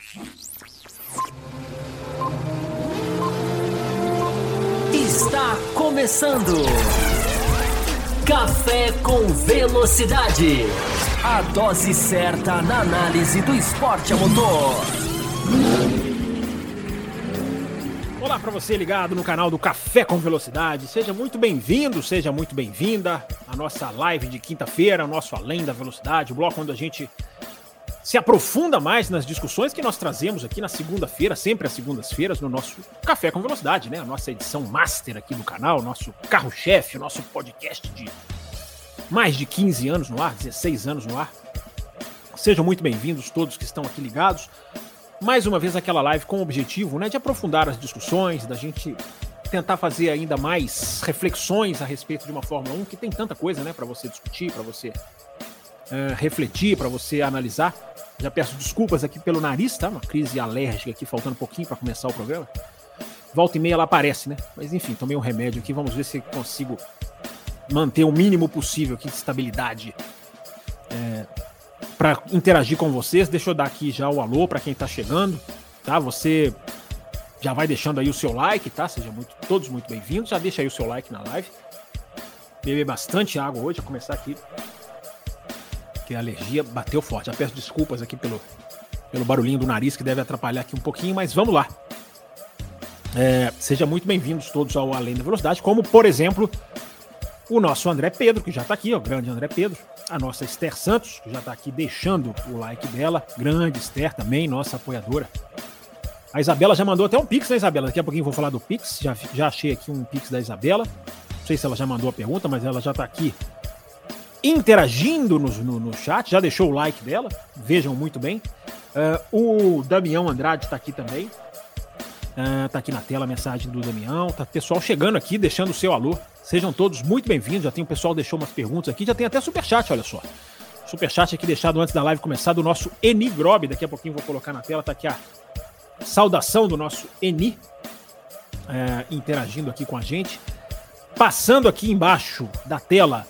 Está começando Café com Velocidade, a dose certa na análise do esporte a motor. Olá para você ligado no canal do Café com Velocidade, seja muito bem-vindo, seja muito bem-vinda à nossa live de quinta-feira, o nosso Além da Velocidade, o bloco onde a gente se aprofunda mais nas discussões que nós trazemos aqui na segunda-feira, sempre às segundas-feiras, no nosso Café com Velocidade, né? A nossa edição master aqui do canal, nosso carro-chefe, o nosso podcast de mais de 15 anos no ar, 16 anos no ar. Sejam muito bem-vindos todos que estão aqui ligados. Mais uma vez aquela live com o objetivo, né, de aprofundar as discussões, da gente tentar fazer ainda mais reflexões a respeito de uma Fórmula 1, que tem tanta coisa, né, para você discutir, para você refletir, para você analisar. Já peço desculpas aqui pelo nariz, tá? Uma crise alérgica aqui, faltando um pouquinho para começar o programa. Volta e meia ela aparece, né? Mas enfim, tomei um remédio aqui, vamos ver se consigo manter o mínimo possível aqui de estabilidade para interagir com vocês. Deixa eu dar aqui já o alô para quem tá chegando, tá? Você já vai deixando aí o seu like, tá? Sejam todos muito bem-vindos. Já deixa aí o seu like na live. Beber bastante água hoje, a começar aqui, que a alergia bateu forte. Já peço desculpas aqui pelo barulhinho do nariz, que deve atrapalhar aqui um pouquinho, mas vamos lá. Sejam muito bem-vindos todos ao Além da Velocidade, como, por exemplo, o nosso André Pedro, que já tá aqui, ó, grande André Pedro. A nossa Esther Santos, que já tá aqui deixando o like dela. Grande Esther também, nossa apoiadora. A Isabela já mandou até um Pix, né, Isabela? Daqui a pouquinho eu vou falar do Pix. Já achei aqui um Pix da Isabela. Não sei se ela já mandou a pergunta, mas ela já tá aqui interagindo no chat. Já deixou o like dela. Vejam muito bem. O Damião Andrade tá aqui também. Tá aqui na tela a mensagem do Damião. Tá pessoal chegando aqui, deixando o seu alô. Sejam todos muito bem-vindos. Já tem o pessoal que deixou umas perguntas aqui. Já tem até superchat, olha só. Superchat aqui deixado antes da live começar do nosso Eni Grob. Daqui a pouquinho vou colocar na tela. Tá aqui a saudação do nosso Eni, interagindo aqui com a gente. Passando aqui embaixo da tela,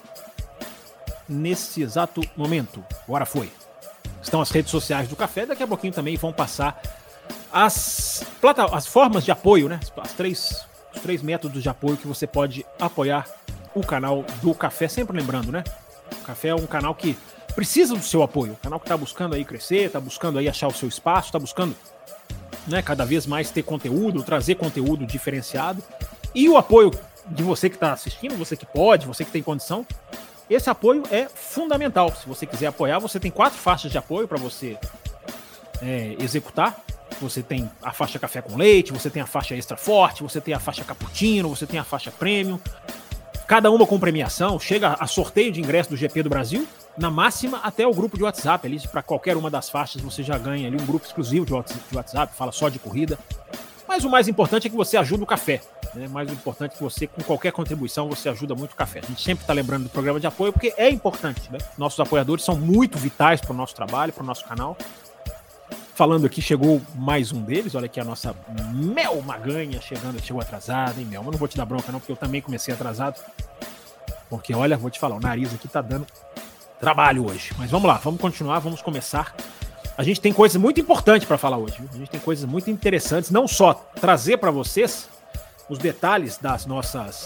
nesse exato momento. Agora foi. Estão as redes sociais do Café. Daqui a pouquinho também vão passar as formas de apoio, né? Os três métodos de apoio que você pode apoiar o canal do Café. Sempre lembrando, né? O Café é um canal que precisa do seu apoio. Um canal que está buscando aí crescer, está buscando aí achar o seu espaço, está buscando, né, cada vez mais ter conteúdo, trazer conteúdo diferenciado. E o apoio de você que está assistindo, você que pode, você que tem condição, esse apoio é fundamental. Se você quiser apoiar, você tem 4 faixas de apoio para você executar. Você tem a faixa café com leite, você tem a faixa extra forte, você tem a faixa cappuccino, você tem a faixa premium. Cada uma com premiação, chega a sorteio de ingresso do GP do Brasil, na máxima até o grupo de WhatsApp. Ali, para qualquer uma das faixas, você já ganha ali um grupo exclusivo de WhatsApp, fala só de corrida. Mas o mais importante é que você ajuda o Café, né? Mais importante é que você, com qualquer contribuição, você ajuda muito o Café. A gente sempre está lembrando do programa de apoio, porque é importante, né? Nossos apoiadores são muito vitais para o nosso trabalho, para o nosso canal. Falando aqui, chegou mais um deles. Olha aqui a nossa Mel Maganha chegou atrasada, hein, Mel? Mas não vou te dar bronca não, porque eu também comecei atrasado. Porque, olha, vou te falar, o nariz aqui tá dando trabalho hoje. Mas vamos lá, vamos continuar, vamos começar. A gente tem coisas muito importantes para falar hoje, viu? A gente tem coisas muito interessantes, não só trazer para vocês os detalhes das nossas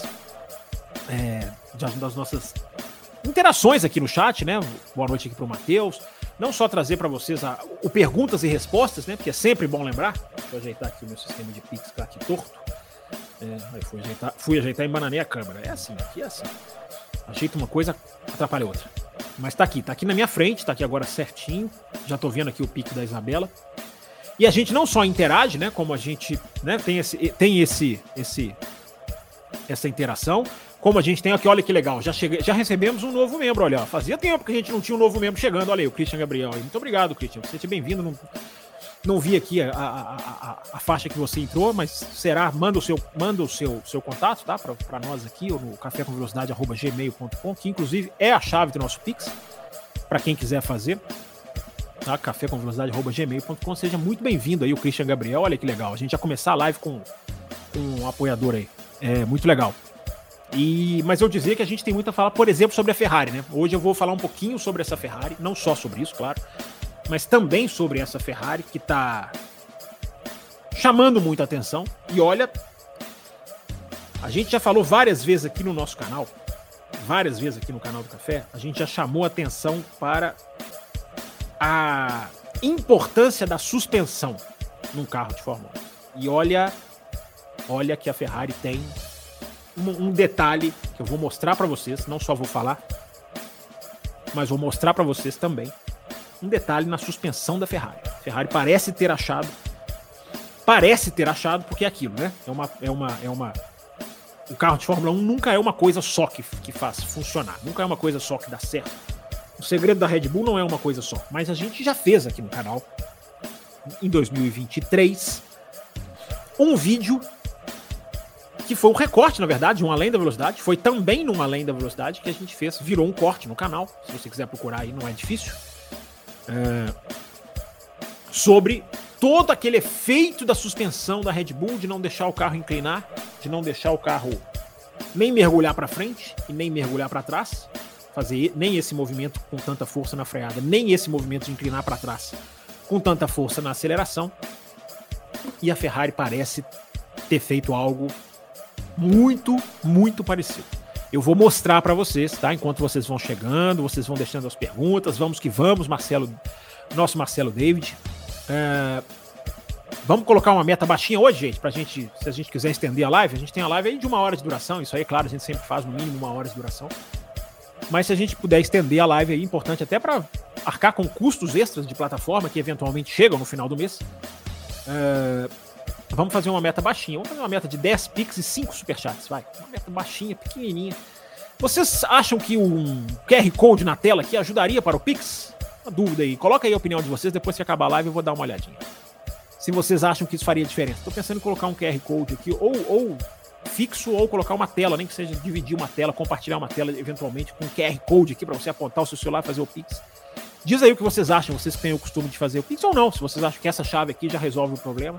interações aqui no chat, né? Boa noite aqui pro Matheus. Não só trazer para vocês o perguntas e respostas, né? Porque é sempre bom lembrar. Deixa eu ajeitar aqui o meu sistema de Pix, que tá aqui torto. Fui ajeitar e embananei a câmera. É assim, aqui é assim. Ajeita uma coisa, atrapalha outra. Mas tá aqui na minha frente, tá aqui agora certinho. Já tô vendo aqui o Pix da Isabela. E a gente não só interage, né? Como a gente, né, tem essa interação. Como a gente tem aqui, olha que legal, já recebemos um novo membro, olha, fazia tempo que a gente não tinha um novo membro chegando, olha aí, o Christian Gabriel. Muito obrigado, Christian, seja bem-vindo, não vi aqui a faixa que você entrou, mas manda o seu contato, tá, para nós aqui, ou no cafécomvelocidade@gmail.com, que inclusive é a chave do nosso Pix, para quem quiser fazer, tá, cafécomvelocidade@gmail.com, seja muito bem-vindo aí o Christian Gabriel, olha que legal, a gente já começar a live com um apoiador aí, é muito legal. Mas eu dizia que a gente tem muito a falar, por exemplo, sobre a Ferrari, né? Hoje eu vou falar um pouquinho sobre essa Ferrari, não só sobre isso, claro, mas também sobre essa Ferrari que está chamando muita atenção. E olha, a gente já falou várias vezes aqui no nosso canal, várias vezes aqui no canal do Café, a gente já chamou atenção para a importância da suspensão num carro de Fórmula 1. E olha que a Ferrari tem um detalhe que eu vou mostrar para vocês, não só vou falar, mas vou mostrar para vocês também um detalhe na suspensão da Ferrari. A Ferrari parece ter achado, porque é aquilo, né? O carro de Fórmula 1 nunca é uma coisa só que faz funcionar, nunca é uma coisa só que dá certo. O segredo da Red Bull não é uma coisa só, mas a gente já fez aqui no canal, em 2023, um vídeo que foi um recorte, na verdade, um Além da Velocidade, foi também num Além da Velocidade que a gente fez, virou um corte no canal, se você quiser procurar aí, não é difícil, sobre todo aquele efeito da suspensão da Red Bull, de não deixar o carro inclinar, de não deixar o carro nem mergulhar para frente e nem mergulhar para trás, fazer nem esse movimento com tanta força na freada, nem esse movimento de inclinar para trás com tanta força na aceleração. E a Ferrari parece ter feito algo muito, muito parecido. Eu vou mostrar para vocês, tá? Enquanto vocês vão chegando, vocês vão deixando as perguntas, vamos que vamos, nosso Marcelo David. Vamos colocar uma meta baixinha hoje, gente, pra gente, se a gente quiser estender a live, a gente tem a live aí de 1 hora de duração, isso aí, claro, a gente sempre faz no mínimo 1 hora de duração. Mas se a gente puder estender a live aí, importante até para arcar com custos extras de plataforma que eventualmente chegam no final do mês, vamos fazer uma meta baixinha. Vamos fazer uma meta de 10 Pix e 5 Superchats, vai. Uma meta baixinha, pequenininha. Vocês acham que um QR Code na tela aqui ajudaria para o Pix? Uma dúvida aí. Coloca aí a opinião de vocês, depois que acabar a live eu vou dar uma olhadinha. Se vocês acham que isso faria diferença. Estou pensando em colocar um QR Code aqui, ou fixo, ou colocar uma tela, nem que seja dividir uma tela, compartilhar uma tela eventualmente com um QR Code aqui para você apontar o seu celular e fazer o Pix. Diz aí o que vocês acham, vocês que têm o costume de fazer o Pix ou não, se vocês acham que essa chave aqui já resolve o problema.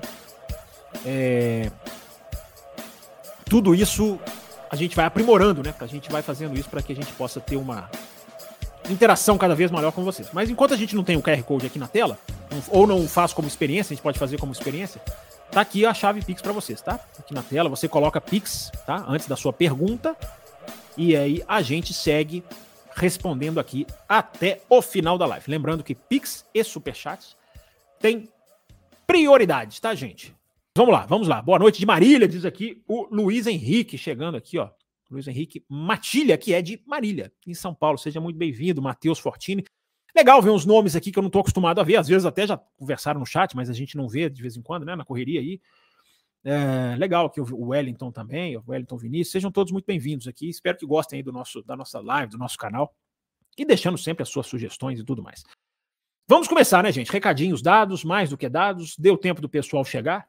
Tudo isso a gente vai aprimorando, né? A gente vai fazendo isso para que a gente possa ter uma interação cada vez maior com vocês. Mas enquanto a gente não tem o QR Code aqui na tela, ou não faz como experiência, a gente pode fazer como experiência, tá aqui a chave Pix para vocês, tá? Aqui na tela, você coloca Pix, tá? Antes da sua pergunta, e aí a gente segue respondendo aqui até o final da live. Lembrando que Pix e Superchats tem prioridade, tá, gente? Vamos lá. Boa noite de Marília, diz aqui o Luiz Henrique, chegando aqui, ó. Luiz Henrique Matilha, que é de Marília, em São Paulo. Seja muito bem-vindo, Matheus Fortini. Legal ver uns nomes aqui que eu não tô acostumado a ver. Às vezes até já conversaram no chat, mas a gente não vê de vez em quando, né? Na correria aí. Legal que o Wellington também, o Wellington Vinícius. Sejam todos muito bem-vindos aqui. Espero que gostem aí da nossa live, do nosso canal. E deixando sempre as suas sugestões e tudo mais. Vamos começar, né, gente? Recadinhos dados, mais do que dados. Deu tempo do pessoal chegar.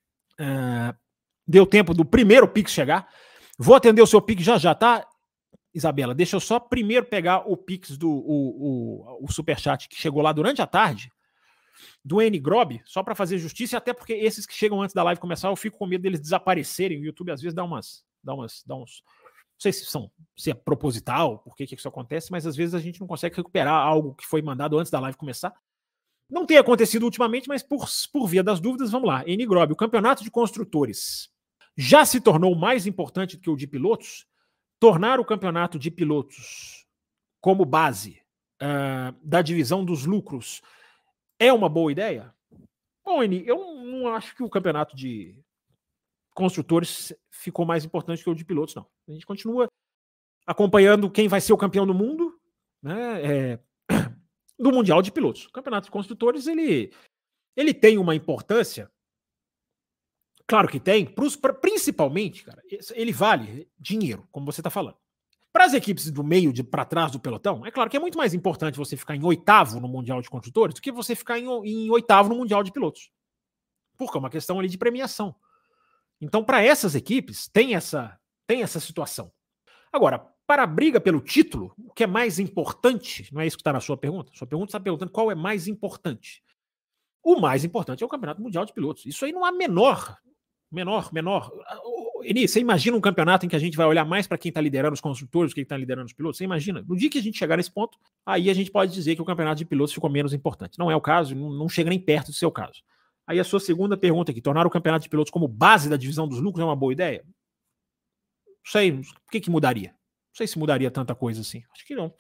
Deu tempo do primeiro Pix chegar. Vou atender o seu Pix já, tá, Isabela? Deixa eu só primeiro pegar o Pix o Superchat que chegou lá durante a tarde, do N Grob, só para fazer justiça, até porque esses que chegam antes da live começar, eu fico com medo deles desaparecerem. O YouTube às vezes dá uns... Não sei se é proposital, por que isso acontece, mas às vezes a gente não consegue recuperar algo que foi mandado antes da live começar. Não tem acontecido ultimamente, mas por via das dúvidas, vamos lá. N Grob, o campeonato de construtores já se tornou mais importante do que o de pilotos? Tornar o campeonato de pilotos como base da divisão dos lucros é uma boa ideia? Bom, Eni, eu não acho que o campeonato de construtores ficou mais importante que o de pilotos, não. A gente continua acompanhando quem vai ser o campeão do mundo, né, do Mundial de Pilotos. O campeonato de construtores, ele tem uma importância. Claro que tem, principalmente, cara, ele vale dinheiro, como você está falando. Para as equipes do meio para trás do pelotão, é claro que é muito mais importante você ficar em 8º no Mundial de Construtores do que você ficar em 8º no Mundial de Pilotos. Porque é uma questão ali de premiação. Então, para essas equipes, tem essa situação. Agora, para a briga pelo título, o que é mais importante, não é isso que está na sua pergunta? Sua pergunta está perguntando qual é mais importante. O mais importante é o Campeonato Mundial de Pilotos. Isso aí não há menor. Eni, você imagina um campeonato em que a gente vai olhar mais para quem está liderando os construtores do que quem está liderando os pilotos? Você imagina? No dia que a gente chegar nesse ponto, aí a gente pode dizer que o campeonato de pilotos ficou menos importante. Não é o caso, não chega nem perto do seu caso. Aí a sua segunda pergunta aqui, tornar o campeonato de pilotos como base da divisão dos lucros é uma boa ideia? Não sei, o que mudaria? Não sei se mudaria tanta coisa assim. Acho que não.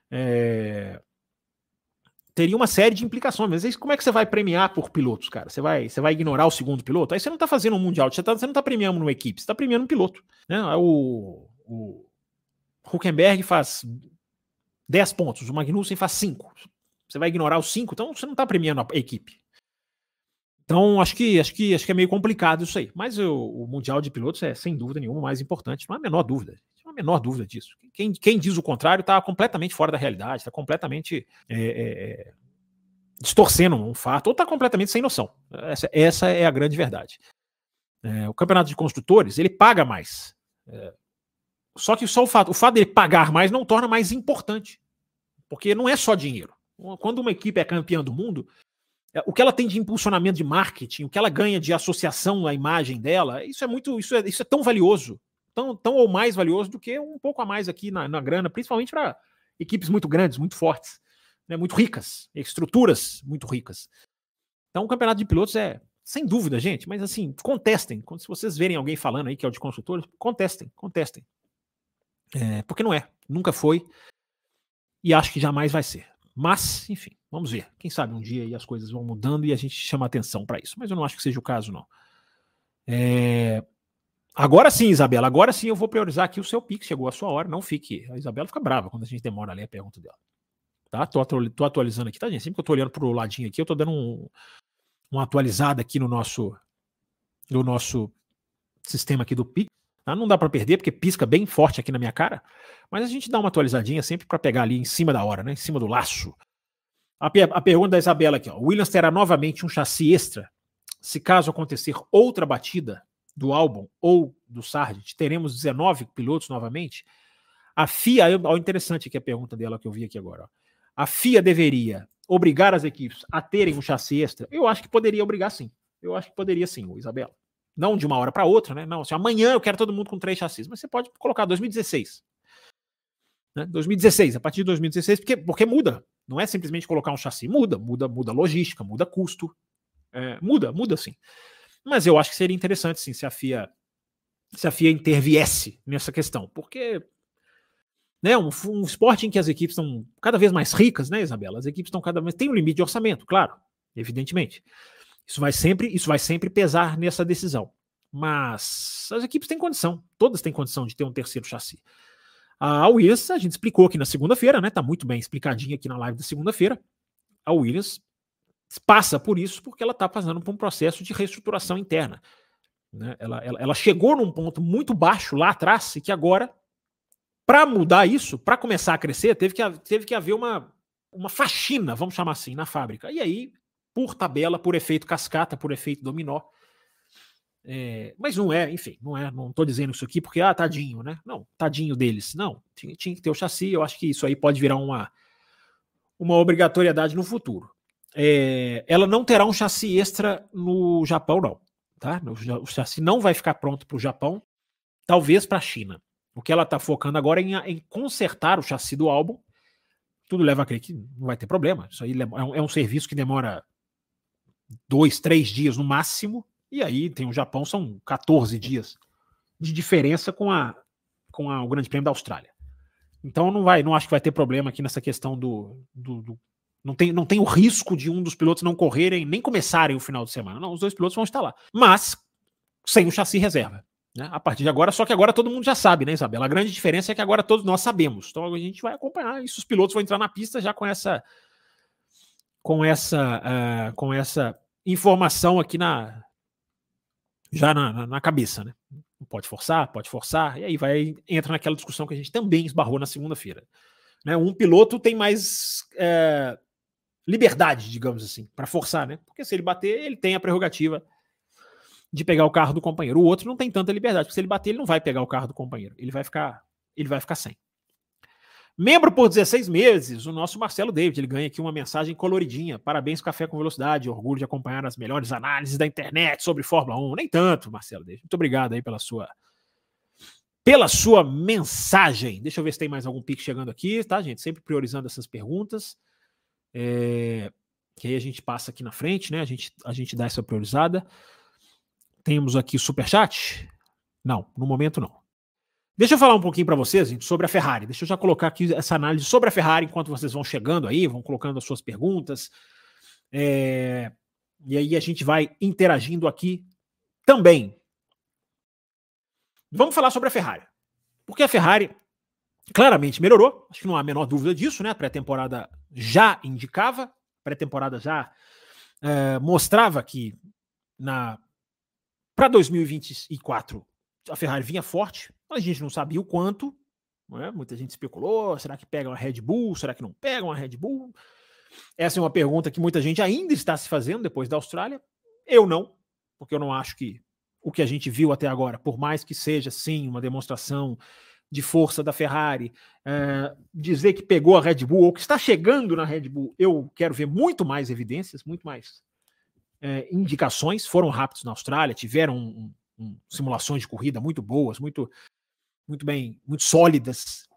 Teria uma série de implicações, mas como é que você vai premiar por pilotos, cara? Você vai ignorar o segundo piloto? Aí você não está fazendo um mundial, você não está premiando uma equipe, você está premiando um piloto. Né? O Hülkenberg faz 10 pontos, o Magnussen faz 5. Você vai ignorar os 5, então você não está premiando a equipe. Então, acho que é meio complicado isso aí. Mas o Mundial de Pilotos é, sem dúvida nenhuma, mais importante. Não há a menor dúvida. Não há a menor dúvida disso. Quem diz o contrário está completamente fora da realidade, está completamente distorcendo um fato, ou está completamente sem noção. Essa é a grande verdade. O campeonato de construtores, ele paga mais. Só que só o fato dele pagar mais não torna mais importante. Porque não é só dinheiro. Quando uma equipe é campeã do mundo, o que ela tem de impulsionamento de marketing, o que ela ganha de associação à imagem dela, isso é tão valioso, tão ou mais valioso do que um pouco a mais aqui na grana, principalmente para equipes muito grandes, muito fortes, né, muito ricas, estruturas muito ricas. Então o campeonato de pilotos é, sem dúvida, gente, mas assim, contestem. Se vocês verem alguém falando aí que é o de construtores, contestem. Porque não é, nunca foi e acho que jamais vai ser. Mas, enfim, vamos ver. Quem sabe um dia aí as coisas vão mudando e a gente chama atenção para isso. Mas eu não acho que seja o caso, não. Agora sim, Isabela. Agora sim eu vou priorizar aqui o seu Pix. Chegou a sua hora. Não fique. A Isabela fica brava quando a gente demora a ler a pergunta dela. Tá? Tô atualizando aqui, tá, gente? Sempre que eu tô olhando pro ladinho aqui, eu tô dando uma atualizada aqui no nosso sistema aqui do Pix. Tá? Não dá para perder, porque pisca bem forte aqui na minha cara. Mas a gente dá uma atualizadinha sempre para pegar ali em cima da hora, né? Em cima do laço. A pergunta da Isabela aqui, ó. O Williams terá novamente um chassi extra? Se caso acontecer outra batida do Albon ou do Sargent, teremos 19 pilotos novamente? A FIA, olha interessante aqui a pergunta dela que eu vi aqui agora. Ó. A FIA deveria obrigar as equipes a terem um chassi extra? Eu acho que poderia obrigar sim. Eu acho que poderia sim, Isabela. Não de uma hora para outra, né? Não, assim, amanhã eu quero todo mundo com 3 chassis, mas você pode colocar 2016. Né? 2016, a partir de 2016, porque muda. Não é simplesmente colocar um chassi. Muda logística, muda custo. Muda sim. Mas eu acho que seria interessante sim se a FIA interviesse nessa questão. Porque né, um esporte em que as equipes estão cada vez mais ricas, né, Isabela? As equipes estão cada vez... Tem um limite de orçamento, claro, evidentemente. Isso vai sempre pesar nessa decisão. Mas as equipes têm condição. Todas têm condição de ter um terceiro chassi. A Williams, a gente explicou aqui na segunda-feira, né? Tá muito bem explicadinho aqui na live da segunda-feira. A Williams passa por isso porque ela está passando por um processo de reestruturação interna. Né? Ela chegou num ponto muito baixo lá atrás e que agora, para mudar isso, para começar a crescer, teve que haver uma faxina, vamos chamar assim, na fábrica. E aí, por tabela, por efeito cascata, por efeito dominó, mas não é, enfim, não tô dizendo isso aqui porque, tadinho, né? Não, tadinho deles. Não, tinha que ter o chassi, eu acho que isso aí pode virar uma obrigatoriedade no futuro. Ela não terá um chassi extra no Japão, não. Tá? O chassi não vai ficar pronto para o Japão, talvez para a China. O que ela está focando agora é em consertar o chassi do Albon. Tudo leva a crer que não vai ter problema. Isso aí é um serviço que demora 2, 3 dias no máximo. E aí tem o Japão, são 14 dias de diferença com o Grande Prêmio da Austrália. Então não acho que vai ter problema aqui nessa questão não tem o risco de um dos pilotos não correrem, nem começarem o final de semana. Não, os 2 pilotos vão estar lá. Mas sem o chassi reserva. Né? A partir de agora, só que agora todo mundo já sabe, né, Isabela? A grande diferença é que agora todos nós sabemos. Então a gente vai acompanhar isso. Os pilotos vão entrar na pista já com essa informação aqui na cabeça, né? Pode forçar, e aí entra naquela discussão que a gente também esbarrou na segunda-feira. Né? Um piloto tem mais liberdade, digamos assim, para forçar, né? Porque se ele bater, ele tem a prerrogativa de pegar o carro do companheiro. O outro não tem tanta liberdade, porque se ele bater, ele não vai pegar o carro do companheiro. Ele vai ficar sem. Membro por 16 meses, o nosso Marcelo David, ele ganha aqui uma mensagem coloridinha. Parabéns, Café com Velocidade, orgulho de acompanhar as melhores análises da internet sobre Fórmula 1. Nem tanto, Marcelo David. Muito obrigado aí pela sua mensagem. Deixa eu ver se tem mais algum pique chegando aqui, tá, gente? Sempre priorizando essas perguntas. Que aí a gente passa aqui na frente, né? A gente dá essa priorizada. Temos aqui superchat? Não, no momento não. Deixa eu falar um pouquinho para vocês, gente, sobre a Ferrari. Deixa eu já colocar aqui essa análise sobre a Ferrari enquanto vocês vão chegando aí, vão colocando as suas perguntas. E aí a gente vai interagindo aqui também. Vamos falar sobre a Ferrari. Porque a Ferrari claramente melhorou, acho que não há a menor dúvida disso, né? A pré-temporada já indicava, a pré-temporada já mostrava que para 2024 a Ferrari vinha forte, mas a gente não sabia o quanto, né? Muita gente especulou, será que pega uma Red Bull, será que não pega uma Red Bull? Essa é uma pergunta que muita gente ainda está se fazendo depois da Austrália. Eu não, porque eu não acho que o que a gente viu até agora, por mais que seja sim uma demonstração de força da Ferrari, dizer que pegou a Red Bull ou que está chegando na Red Bull, eu quero ver muito mais evidências, muito mais indicações. Foram rápidos na Austrália, tiveram simulações de corrida muito boas, muito bem, muito sólidas,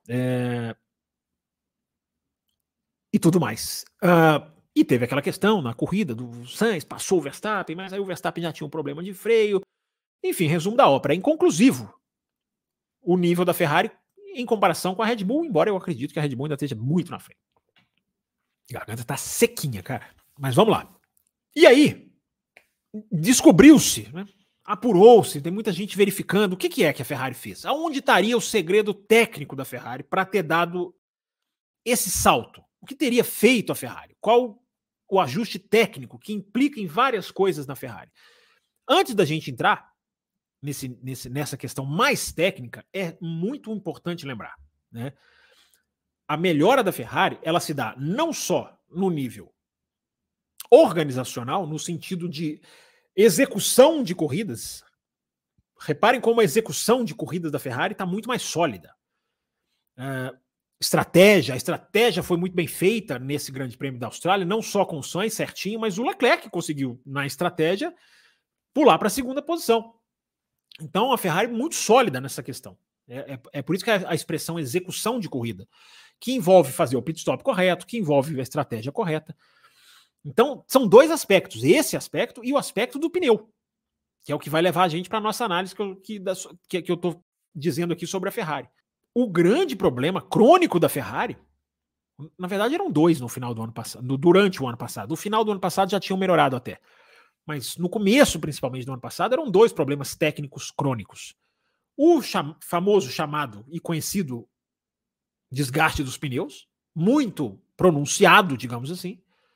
e tudo mais. E teve aquela questão na corrida do Sainz, passou o Verstappen, mas aí o Verstappen já tinha um problema de freio. Enfim, resumo da ópera, é inconclusivo o nível da Ferrari em comparação com a Red Bull, embora eu acredito que a Red Bull ainda esteja muito na frente. A garganta tá sequinha, cara. Mas vamos lá. E aí, descobriu-se, né? Apurou-se, tem muita gente verificando o que é que a Ferrari fez. Aonde estaria o segredo técnico da Ferrari para ter dado esse salto? O que teria feito a Ferrari? Qual o ajuste técnico que implica em várias coisas na Ferrari? Antes da gente entrar nessa questão mais técnica, é muito importante lembrar, né? A melhora da Ferrari, ela se dá não só no nível organizacional, no sentido de execução de corridas. Reparem como a execução de corridas da Ferrari está muito mais sólida. A estratégia foi muito bem feita nesse Grande Prêmio da Austrália, não só com o Sainz certinho, mas o Leclerc conseguiu, na estratégia, pular para a segunda posição. Então a Ferrari é muito sólida nessa questão. É por isso que a expressão execução de corrida, que envolve fazer o pit stop correto, que envolve a estratégia correta. Então, são dois aspectos, esse aspecto e o aspecto do pneu, que é o que vai levar a gente para a nossa análise que eu estou dizendo aqui sobre a Ferrari. O grande problema crônico da Ferrari, na verdade eram dois no final do ano passado, durante o ano passado. No final do ano passado já tinham melhorado até. Mas no começo, principalmente do ano passado, eram dois problemas técnicos crônicos. O famoso chamado e conhecido desgaste dos pneus, muito pronunciado, digamos assim,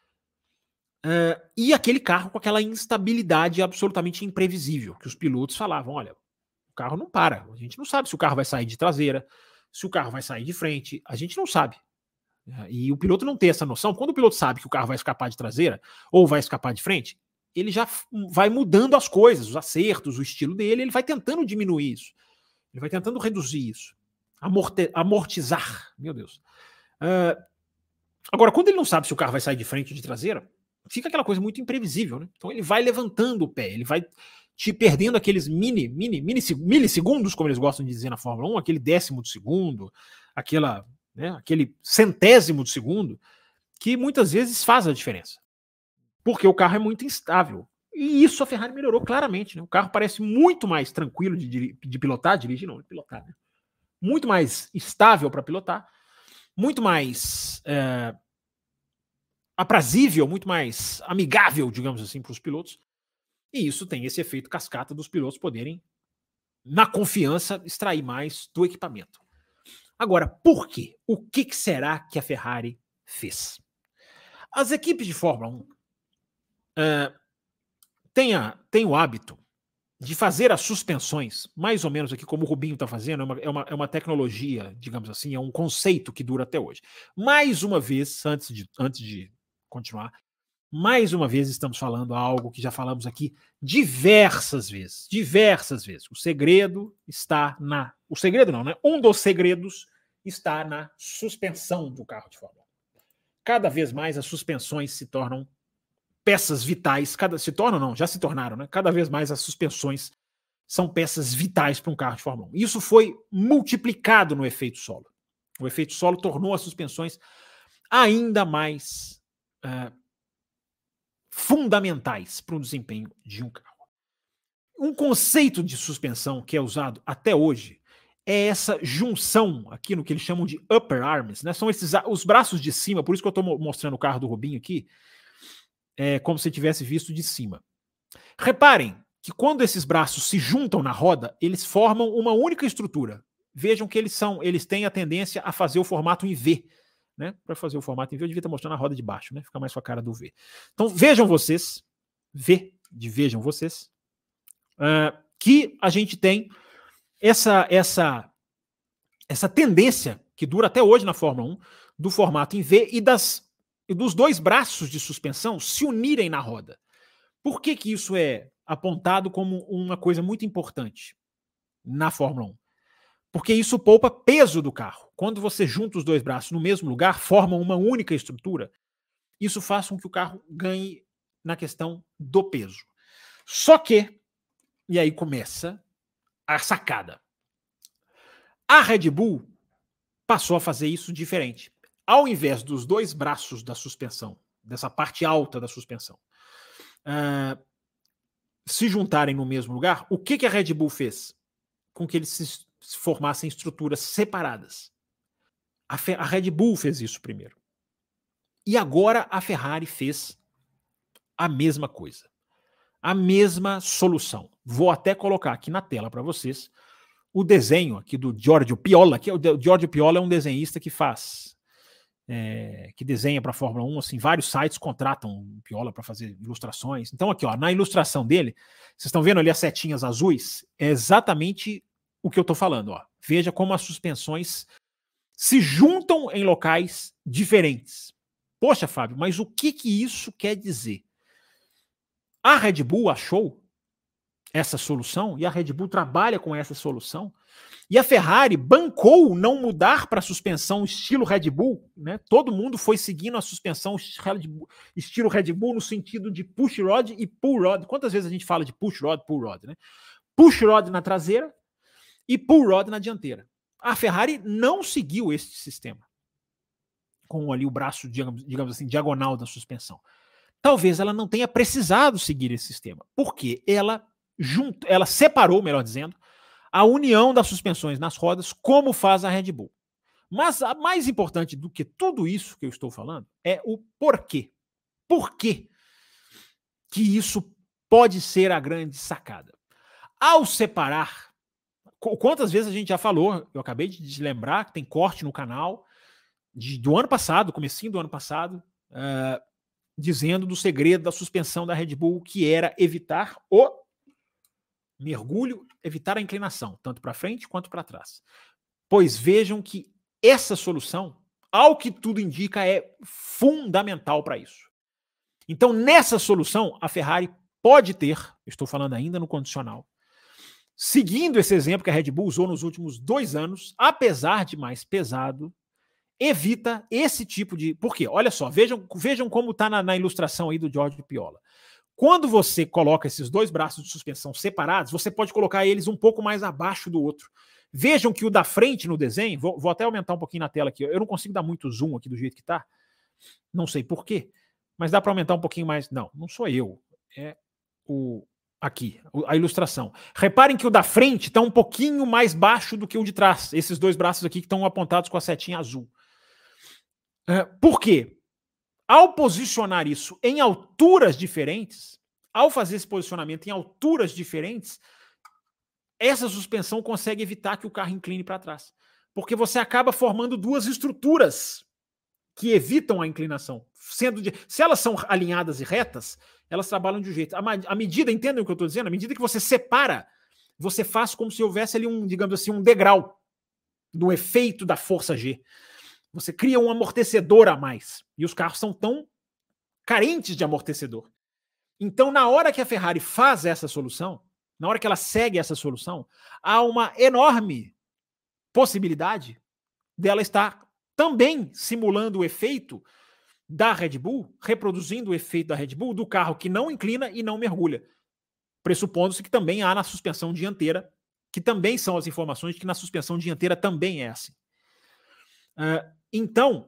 e aquele carro com aquela instabilidade absolutamente imprevisível, que os pilotos falavam, olha, o carro não para, a gente não sabe se o carro vai sair de traseira, se o carro vai sair de frente, a gente não sabe. E o piloto não tem essa noção. Quando o piloto sabe que o carro vai escapar de traseira ou vai escapar de frente, ele já vai mudando as coisas, os acertos, o estilo dele, ele vai tentando diminuir isso, ele vai tentando reduzir isso, amortizar, meu Deus. Agora, quando ele não sabe se o carro vai sair de frente ou de traseira, fica aquela coisa muito imprevisível, né? Então ele vai levantando o pé, ele vai te perdendo aqueles milissegundos, como eles gostam de dizer na Fórmula 1, aquele décimo de segundo, aquele centésimo de segundo, que muitas vezes faz a diferença. Porque o carro é muito instável. E isso a Ferrari melhorou claramente, né? O carro parece muito mais tranquilo de pilotar, dirigir não, de pilotar, né? Muito mais estável para pilotar, muito mais aprazível, muito mais amigável, digamos assim, para os pilotos. E isso tem esse efeito cascata dos pilotos poderem, na confiança, extrair mais do equipamento. Agora, por quê? O que será que a Ferrari fez? As equipes de Fórmula 1 têm o hábito de fazer as suspensões, mais ou menos aqui como o Rubinho está fazendo, é uma tecnologia, digamos assim, é um conceito que dura até hoje. Mais uma vez, antes de continuar, mais uma vez estamos falando algo que já falamos aqui diversas vezes. O segredo está o segredo não, né? Um dos segredos está na suspensão do carro de Fórmula 1. Cada vez mais as suspensões se tornam peças vitais, já se tornaram, né? Cada vez mais as suspensões são peças vitais para um carro de Fórmula 1. Isso foi multiplicado no efeito solo. O efeito solo tornou as suspensões ainda mais fundamentais para o desempenho de um carro. Um conceito de suspensão que é usado até hoje é essa junção aqui no que eles chamam de upper arms, né? São os braços de cima, por isso que eu estou mostrando o carro do Rubinho aqui, como se tivesse visto de cima. Reparem que quando esses braços se juntam na roda, eles formam uma única estrutura. Vejam que eles têm a tendência a fazer o formato em V. Né? Para fazer o formato em V, eu devia estar mostrando a roda de baixo, né? Fica mais com a cara do V. Então vejam vocês, que a gente tem essa tendência que dura até hoje na Fórmula 1, do formato em V e dos dois braços de suspensão se unirem na roda. Por que isso é apontado como uma coisa muito importante na Fórmula 1? Porque isso poupa peso do carro. Quando você junta os dois braços no mesmo lugar, formam uma única estrutura, isso faz com que o carro ganhe na questão do peso. Só que, e aí começa a sacada, a Red Bull passou a fazer isso diferente. Ao invés dos dois braços da suspensão, dessa parte alta da suspensão, se juntarem no mesmo lugar, o que a Red Bull fez? Com que eles se formassem estruturas separadas. A Red Bull fez isso primeiro. E agora a Ferrari fez a mesma coisa. A mesma solução. Vou até colocar aqui na tela para vocês o desenho aqui do Giorgio Piola, que o Giorgio Piola é um desenhista que que desenha para a Fórmula 1, assim, vários sites contratam o Piola para fazer ilustrações. Então aqui, ó, na ilustração dele, vocês estão vendo ali as setinhas azuis? É exatamente o que eu estou falando. Ó. Veja como as suspensões se juntam em locais diferentes. Poxa, Fábio, mas o que isso quer dizer? A Red Bull achou essa solução e a Red Bull trabalha com essa solução e a Ferrari bancou não mudar para a suspensão estilo Red Bull, né? Todo mundo foi seguindo a suspensão estilo Red Bull no sentido de push rod e pull rod. Quantas vezes a gente fala de push rod, pull rod, né? Push rod na traseira e pull rod na dianteira. A Ferrari não seguiu esse sistema com ali o braço, digamos assim, diagonal da suspensão. Talvez ela não tenha precisado seguir esse sistema, porque ela separou, melhor dizendo, a união das suspensões nas rodas, como faz a Red Bull. Mas a mais importante do que tudo isso que eu estou falando é o porquê. Por que isso pode ser a grande sacada? Ao separar, quantas vezes a gente já falou, eu acabei de lembrar que tem corte no canal do ano passado, comecinho do ano passado, dizendo do segredo da suspensão da Red Bull, que era evitar o mergulho, evitar a inclinação, tanto para frente quanto para trás. Pois vejam que essa solução, ao que tudo indica, é fundamental para isso. Então, nessa solução, a Ferrari pode ter, estou falando ainda no condicional, seguindo esse exemplo que a Red Bull usou nos últimos 2 anos, apesar de mais pesado, evita esse tipo de... Por quê? Olha só, vejam como está na ilustração aí do Giorgio Piola. Quando você coloca esses dois braços de suspensão separados, você pode colocar eles um pouco mais abaixo do outro. Vejam que o da frente no desenho, vou até aumentar um pouquinho na tela aqui, eu não consigo dar muito zoom aqui do jeito que está, não sei por quê, mas dá para aumentar um pouquinho mais. Não sou eu, é a ilustração. Reparem que o da frente está um pouquinho mais baixo do que o de trás, esses dois braços aqui que estão apontados com a setinha azul. Por quê? Ao posicionar isso em alturas diferentes, ao fazer esse posicionamento em alturas diferentes, essa suspensão consegue evitar que o carro incline para trás. Porque você acaba formando duas estruturas que evitam a inclinação. Se elas são alinhadas e retas, elas trabalham de um jeito. À medida, entendem o que eu estou dizendo? À medida que você separa, você faz como se houvesse ali digamos assim, um degrau do efeito da força G. Você cria um amortecedor a mais. E os carros são tão carentes de amortecedor. Então, na hora que a Ferrari faz essa solução, na hora que ela segue essa solução, há uma enorme possibilidade, dela estar também simulando o efeito da Red Bull, reproduzindo o efeito da Red Bull do carro que não inclina e não mergulha, pressupondo-se que também há na suspensão dianteira, que também são as informações de que na suspensão dianteira também é assim. Então,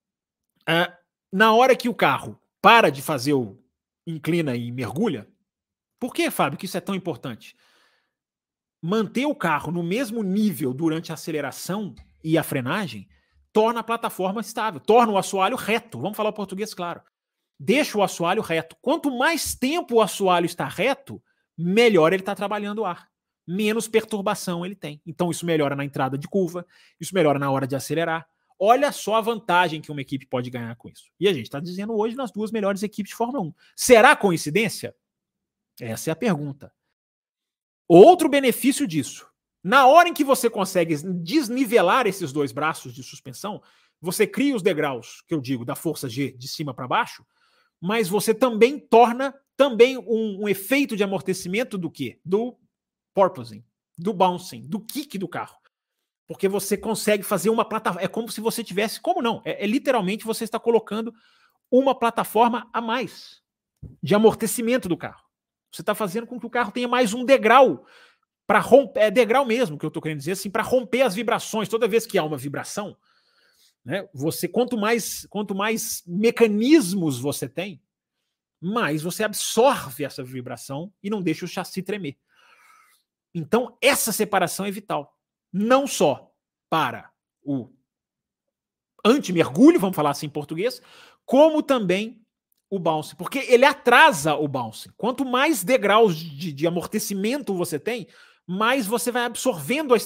na hora que o carro para de fazer o inclina e mergulha, por que, Fábio, que isso é tão importante? Manter o carro no mesmo nível durante a aceleração e a frenagem torna a plataforma estável, torna o assoalho reto. Vamos falar o português claro. Deixa o assoalho reto. Quanto mais tempo o assoalho está reto, melhor ele está trabalhando o ar. Menos perturbação ele tem. Então isso melhora na entrada de curva, isso melhora na hora de acelerar. Olha só a vantagem que uma equipe pode ganhar com isso. E a gente está dizendo hoje nas duas melhores equipes de Fórmula 1. Será coincidência? Essa é a pergunta. Outro benefício disso. Na hora em que você consegue desnivelar esses dois braços de suspensão, você cria os degraus, que eu digo, da força G de cima para baixo, mas você também torna também um efeito de amortecimento do quê? Do porpoising, do bouncing, do kick do carro. Porque você consegue fazer uma plataforma. É como se você tivesse. Como não? Literalmente você está colocando uma plataforma a mais de amortecimento do carro. Você está fazendo com que o carro tenha mais um degrau para romper. É degrau mesmo que eu estou querendo dizer, assim, para romper as vibrações. Toda vez que há uma vibração, né, quanto mais mecanismos você tem, mais você absorve essa vibração e não deixa o chassi tremer. Então, essa separação é vital. Não só para o anti-mergulho, vamos falar assim em português, como também o bounce, porque ele atrasa o bounce. Quanto mais degraus de amortecimento você tem, mais você vai absorvendo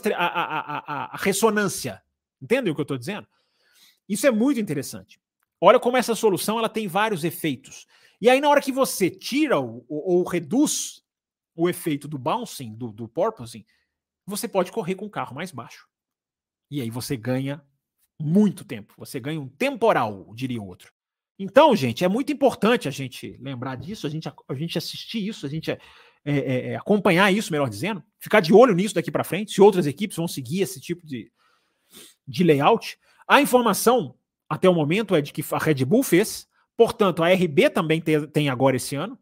a ressonância. Entendem o que eu estou dizendo? Isso é muito interessante. Olha como essa solução ela tem vários efeitos. E aí, na hora que você tira ou reduz o efeito do bouncing, do porpoising, você pode correr com o carro mais baixo. E aí você ganha muito tempo. Você ganha um temporal, diria o outro. Então, gente, é muito importante a gente lembrar disso, a gente assistir isso, a gente acompanhar isso, melhor dizendo, ficar de olho nisso daqui para frente, se outras equipes vão seguir esse tipo de layout. A informação, até o momento, é de que a Red Bull fez, portanto, a RB também tem agora esse ano,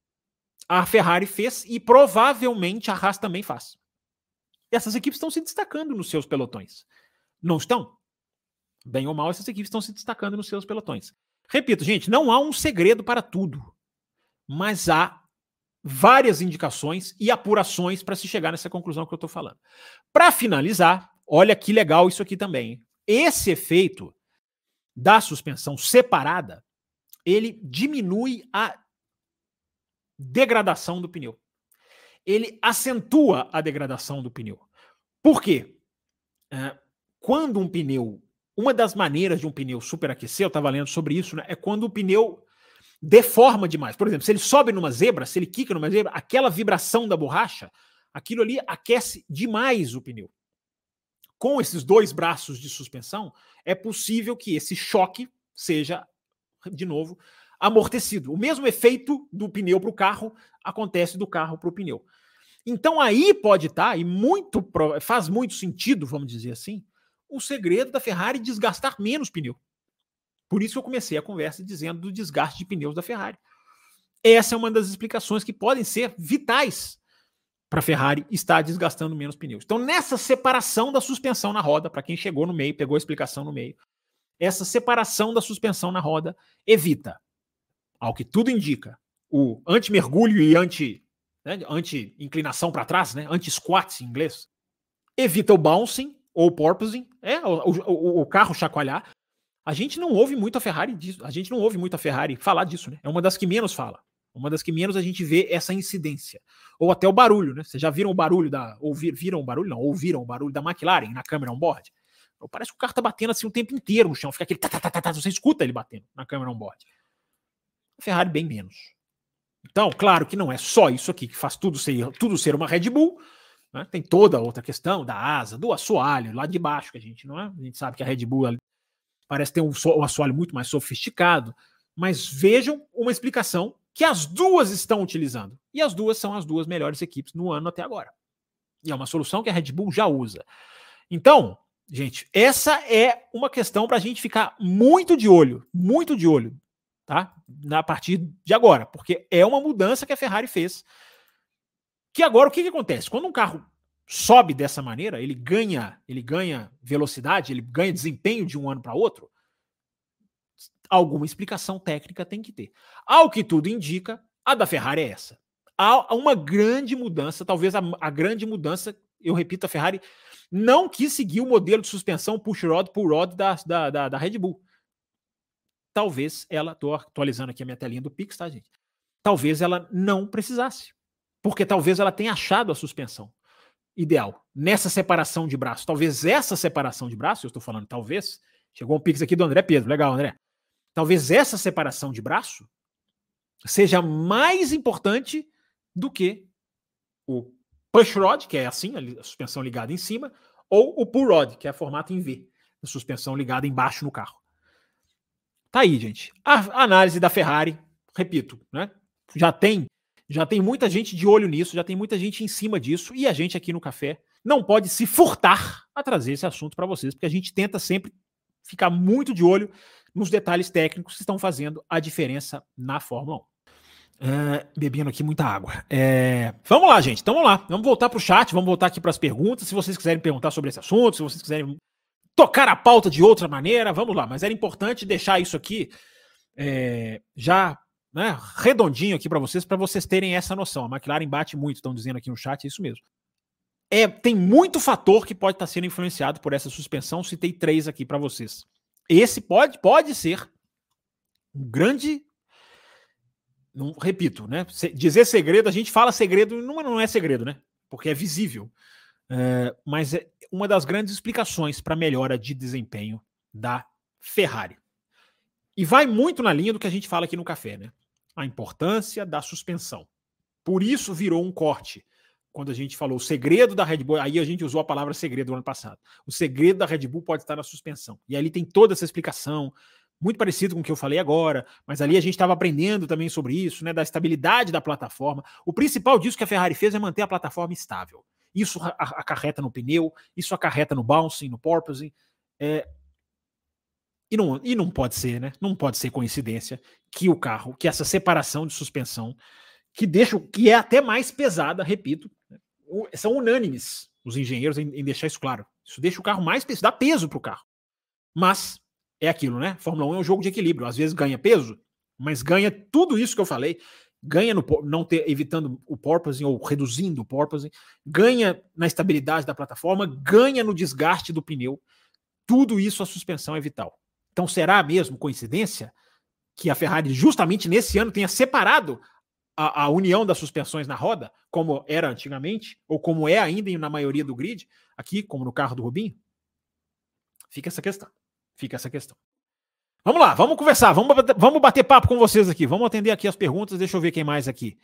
a Ferrari fez e provavelmente a Haas também faz. Essas equipes estão se destacando nos seus pelotões. Não estão? Bem ou mal, essas equipes estão se destacando nos seus pelotões. Repito, gente, não há um segredo para tudo, mas há várias indicações e apurações para se chegar nessa conclusão que eu estou falando. Para finalizar, olha que legal isso aqui também. Hein? Esse efeito da suspensão separada, ele diminui a degradação do pneu. Ele acentua a degradação do pneu. Por quê? Quando um pneu... Uma das maneiras de um pneu superaquecer, eu estava lendo sobre isso, né, é quando o pneu deforma demais. Por exemplo, se ele sobe numa zebra, se ele quica numa zebra, aquela vibração da borracha, aquilo ali aquece demais o pneu. Com esses dois braços de suspensão, é possível que esse choque seja, de novo, amortecido. O mesmo efeito do pneu para o carro acontece do carro para o pneu. Então aí pode estar, e faz muito sentido, vamos dizer assim, o segredo da Ferrari desgastar menos pneu. Por isso que eu comecei a conversa dizendo do desgaste de pneus da Ferrari. Essa é uma das explicações que podem ser vitais para a Ferrari estar desgastando menos pneus. Então, nessa separação da suspensão na roda, para quem chegou no meio, pegou a explicação no meio, essa separação da suspensão na roda evita, ao que tudo indica, o anti-mergulho e anti-inclinação para trás, né? Anti-squat em inglês, evita o bouncing, ou porpoising, o carro chacoalhar. A gente não ouve muito a Ferrari falar disso, né? É uma das que menos fala. Uma das que menos a gente vê essa incidência. Ou até o barulho, né? Vocês já viram o barulho ouviram o barulho da McLaren na câmera on-board? Parece que o carro tá batendo assim o tempo inteiro no chão. Fica aquele você escuta ele batendo na câmera on-board. A Ferrari bem menos. Então, claro que não é só isso aqui que faz tudo ser uma Red Bull. Né? Tem toda a outra questão da asa, do assoalho, lá de baixo, que a gente não é. A gente sabe que a Red Bull parece ter um assoalho muito mais sofisticado, mas vejam uma explicação que as duas estão utilizando. E as duas são as duas melhores equipes no ano até agora. E é uma solução que a Red Bull já usa. Então, Gente, essa é uma questão para a gente ficar muito de olho, tá? A partir de agora, porque é uma mudança que a Ferrari fez. Que agora o que acontece? Quando um carro sobe dessa maneira, ele ganha velocidade, ele ganha desempenho de um ano para outro, alguma explicação técnica tem que ter. Ao que tudo indica, a da Ferrari é essa. Há uma grande mudança, talvez a grande mudança, eu repito, a Ferrari não quis seguir o modelo de suspensão push rod, pull rod da Red Bull. Talvez ela, tô atualizando aqui a minha telinha do Pix, tá, gente? Talvez ela não precisasse. Porque talvez ela tenha achado a suspensão ideal nessa separação de braço. Talvez essa separação de braço, eu estou falando talvez, chegou um Pix aqui do André Pedro, legal, André. Talvez essa separação de braço seja mais importante do que o push rod, que é assim, a suspensão ligada em cima, ou o pull rod, que é formato em V, a suspensão ligada embaixo no carro. Tá aí, gente. A análise da Ferrari, repito, né? Já tem muita gente de olho nisso, já tem muita gente em cima disso, e a gente aqui no Café não pode se furtar a trazer esse assunto para vocês, porque a gente tenta sempre ficar muito de olho nos detalhes técnicos que estão fazendo a diferença na Fórmula 1. Bebendo aqui muita água. Vamos lá, gente. Então vamos lá. Vamos voltar para o chat, vamos voltar aqui para as perguntas. Se vocês quiserem perguntar sobre esse assunto, se vocês quiserem tocar a pauta de outra maneira, vamos lá. Mas era importante deixar isso aqui já, né, redondinho aqui para vocês terem essa noção. A McLaren bate muito, estão dizendo aqui no chat, é isso mesmo. Tem muito fator que pode estar sendo influenciado por essa suspensão. Citei 3 aqui para vocês. Esse pode ser um grande... Não, repito, né? Dizer segredo, a gente fala segredo, não é segredo, né? Porque é visível. Mas é uma das grandes explicações para a melhora de desempenho da Ferrari. E vai muito na linha do que a gente fala aqui no Café, né? A importância da suspensão. Por isso virou um corte. Quando a gente falou o segredo da Red Bull, aí a gente usou a palavra segredo no ano passado. O segredo da Red Bull pode estar na suspensão. E ali tem toda essa explicação, muito parecido com o que eu falei agora, mas ali a gente estava aprendendo também sobre isso, né, da estabilidade da plataforma. O principal disso que a Ferrari fez é manter a plataforma estável. Isso acarreta no pneu, isso acarreta no bouncing, no porpoising. E não pode ser, né? Não pode ser coincidência que o carro, que essa separação de suspensão, que é até mais pesada, repito, são unânimes os engenheiros em deixar isso claro. Isso deixa o carro mais pesado, dá peso para o carro. Mas é aquilo, né? Fórmula 1 é um jogo de equilíbrio. Às vezes ganha peso, mas ganha tudo isso que eu falei. Ganha no evitando o porpoising ou reduzindo o porpoising. Ganha na estabilidade da plataforma. Ganha no desgaste do pneu. Tudo isso a suspensão é vital. Então será mesmo coincidência que a Ferrari justamente nesse ano tenha separado a união das suspensões na roda, como era antigamente, ou como é ainda na maioria do grid, aqui, como no carro do Rubinho? Fica essa questão. Vamos lá, vamos conversar, vamos bater papo com vocês aqui, vamos atender aqui as perguntas, deixa eu ver quem mais aqui.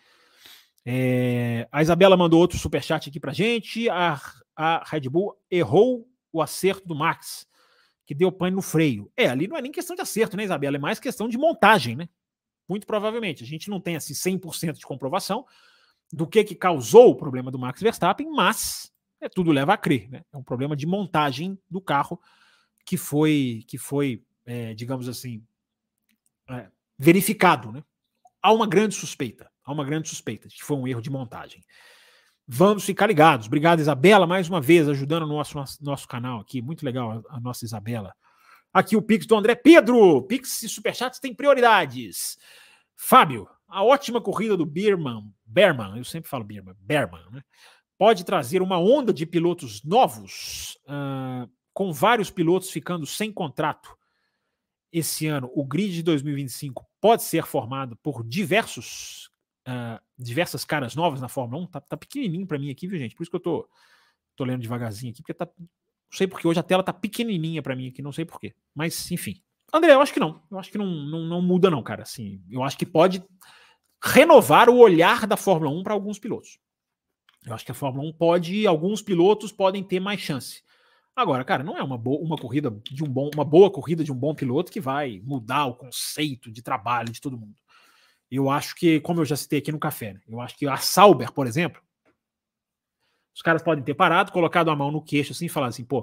A Isabela mandou outro superchat aqui pra gente, a Red Bull errou o acerto do Max, que deu pane no freio. Ali não é nem questão de acerto, né, Isabela? É mais questão de montagem, né? Muito provavelmente. A gente não tem assim 100% de comprovação do que causou o problema do Max Verstappen, mas tudo leva a crer, né? É um problema de montagem do carro que foi digamos assim, verificado, né? Há uma grande suspeita de que foi um erro de montagem. Vamos ficar ligados. Obrigado, Isabela, mais uma vez, ajudando o nosso canal aqui. Muito legal a nossa Isabela. Aqui o Pix do André Pedro. Pix e Superchats têm prioridades. Fábio, a ótima corrida do Berman, eu sempre falo Berman, né? Pode trazer uma onda de pilotos novos, com vários pilotos ficando sem contrato esse ano. O grid de 2025 pode ser formado por diversas caras novas na Fórmula 1. Tá pequenininho para mim aqui, viu, gente? Por isso que eu tô lendo devagarzinho aqui, porque não sei porque hoje a tela tá pequenininha para mim aqui, não sei porquê. Mas, enfim. André, eu acho que não. Eu acho que não muda não, cara. Assim, eu acho que pode renovar o olhar da Fórmula 1 para alguns pilotos. Eu acho que a Fórmula 1 alguns pilotos podem ter mais chance. Agora, cara, não é uma boa corrida de um bom piloto que vai mudar o conceito de trabalho de todo mundo. Eu acho que, como eu já citei aqui no Café, né, eu acho que a Sauber, por exemplo, os caras podem ter parado, colocado a mão no queixo assim e falar assim, pô, cara,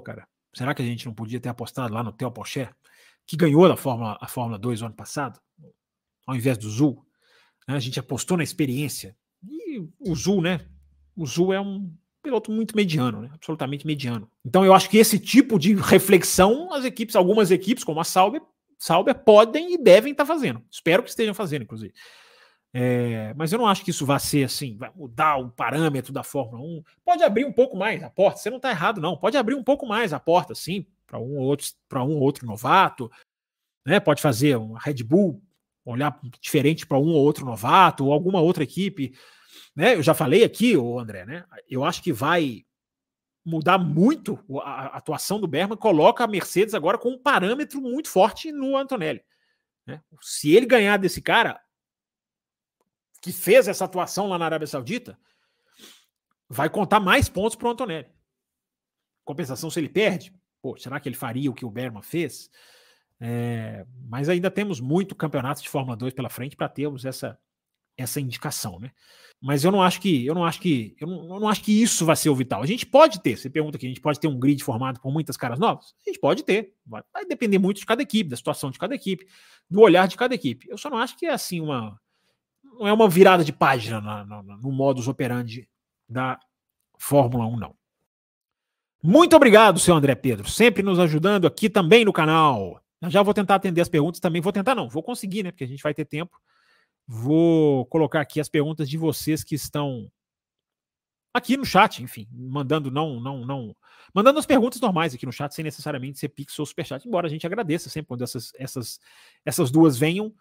Será que a gente não podia ter apostado lá no Theo Porcher, que ganhou a Fórmula 2 no ano passado, ao invés do Zul? Né? A gente apostou na experiência. E o Zul, né? O Zul é um piloto muito mediano, né? Absolutamente mediano. Então eu acho que esse tipo de reflexão, algumas equipes, como a Sauber podem e devem estar fazendo. Espero que estejam fazendo, inclusive. Mas eu não acho que isso vai ser assim, vai mudar o parâmetro da Fórmula 1. Pode abrir um pouco mais a porta, você não está errado, não. Pode abrir um pouco mais a porta, sim, para um ou outro novato, né? Pode fazer uma Red Bull olhar diferente para um ou outro novato, ou alguma outra equipe. Né? Eu já falei aqui, André, né? Eu acho que vai mudar muito a atuação do Bergman, coloca a Mercedes agora com um parâmetro muito forte no Antonelli. Né? Se ele ganhar desse cara que fez essa atuação lá na Arábia Saudita, vai contar mais pontos para o Antonelli. Compensação, se ele perde, será que ele faria o que o Bergman fez? Mas ainda temos muito campeonato de Fórmula 2 pela frente para termos essa indicação, né? Mas eu não acho que isso vai ser o vital. A gente pode ter, você pergunta aqui, a gente pode ter um grid formado por muitas caras novas? A gente pode ter. Vai depender muito de cada equipe, da situação de cada equipe, do olhar de cada equipe. Eu só não acho que é assim não é uma virada de página no modus operandi da Fórmula 1, não. Muito obrigado, seu André Pedro, sempre nos ajudando aqui também no canal. Eu já vou tentar atender as perguntas também. Vou conseguir, né? Porque a gente vai ter tempo. Vou colocar aqui as perguntas de vocês que estão aqui no chat, enfim, mandando mandando as perguntas normais aqui no chat, sem necessariamente ser Pix ou Superchat, embora a gente agradeça sempre quando essas duas venham.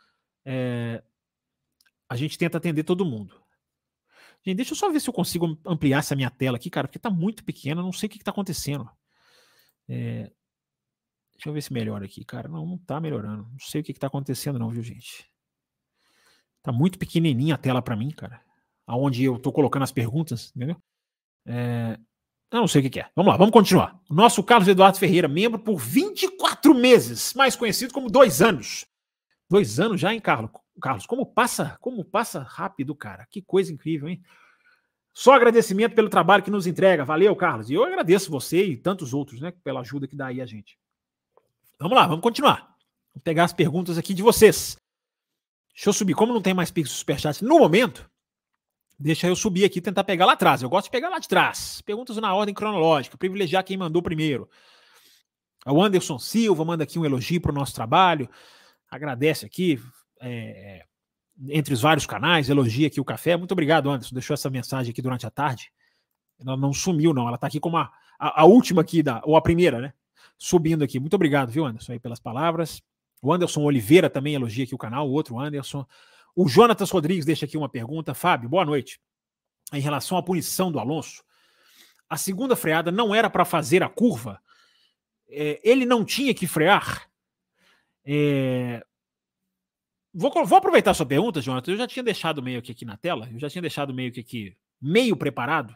A gente tenta atender todo mundo. Gente, deixa eu só ver se eu consigo ampliar essa minha tela aqui, cara, porque tá muito pequena, não sei o que tá acontecendo. Deixa eu ver se melhora aqui, cara. Não tá melhorando. Não sei o que tá acontecendo não, viu, gente? Tá muito pequenininha a tela para mim, cara. Aonde eu tô colocando as perguntas, entendeu? Eu não sei o que é. Vamos lá, vamos continuar. O nosso Carlos Eduardo Ferreira, membro por 24 meses, mais conhecido como 2 anos. 2 anos já, hein, Carlos? Carlos, como passa rápido, cara. Que coisa incrível, hein? Só agradecimento pelo trabalho que nos entrega. Valeu, Carlos. E eu agradeço você e tantos outros, né, pela ajuda que dá aí a gente. Vamos lá, vamos continuar. Vou pegar as perguntas aqui de vocês. Deixa eu subir. Como não tem mais Pix Superchat no momento, deixa eu subir aqui e tentar pegar lá atrás. Eu gosto de pegar lá de trás. Perguntas na ordem cronológica, privilegiar quem mandou primeiro. O Anderson Silva manda aqui um elogio para o nosso trabalho. Agradece aqui, entre os vários canais, elogia aqui o café. Muito obrigado, Anderson. Deixou essa mensagem aqui durante a tarde. Ela não sumiu, não. Ela está aqui como a última aqui, ou a primeira, né? Subindo aqui. Muito obrigado, viu, Anderson, aí pelas palavras. O Anderson Oliveira também elogia aqui o canal, o outro Anderson. O Jonatas Rodrigues deixa aqui uma pergunta. Fábio, boa noite. Em relação à punição do Alonso, a segunda freada não era para fazer a curva? Ele não tinha que frear? Vou aproveitar a sua pergunta, Jonathan. Eu já tinha deixado meio que aqui na tela, eu já tinha deixado meio que aqui, meio preparado.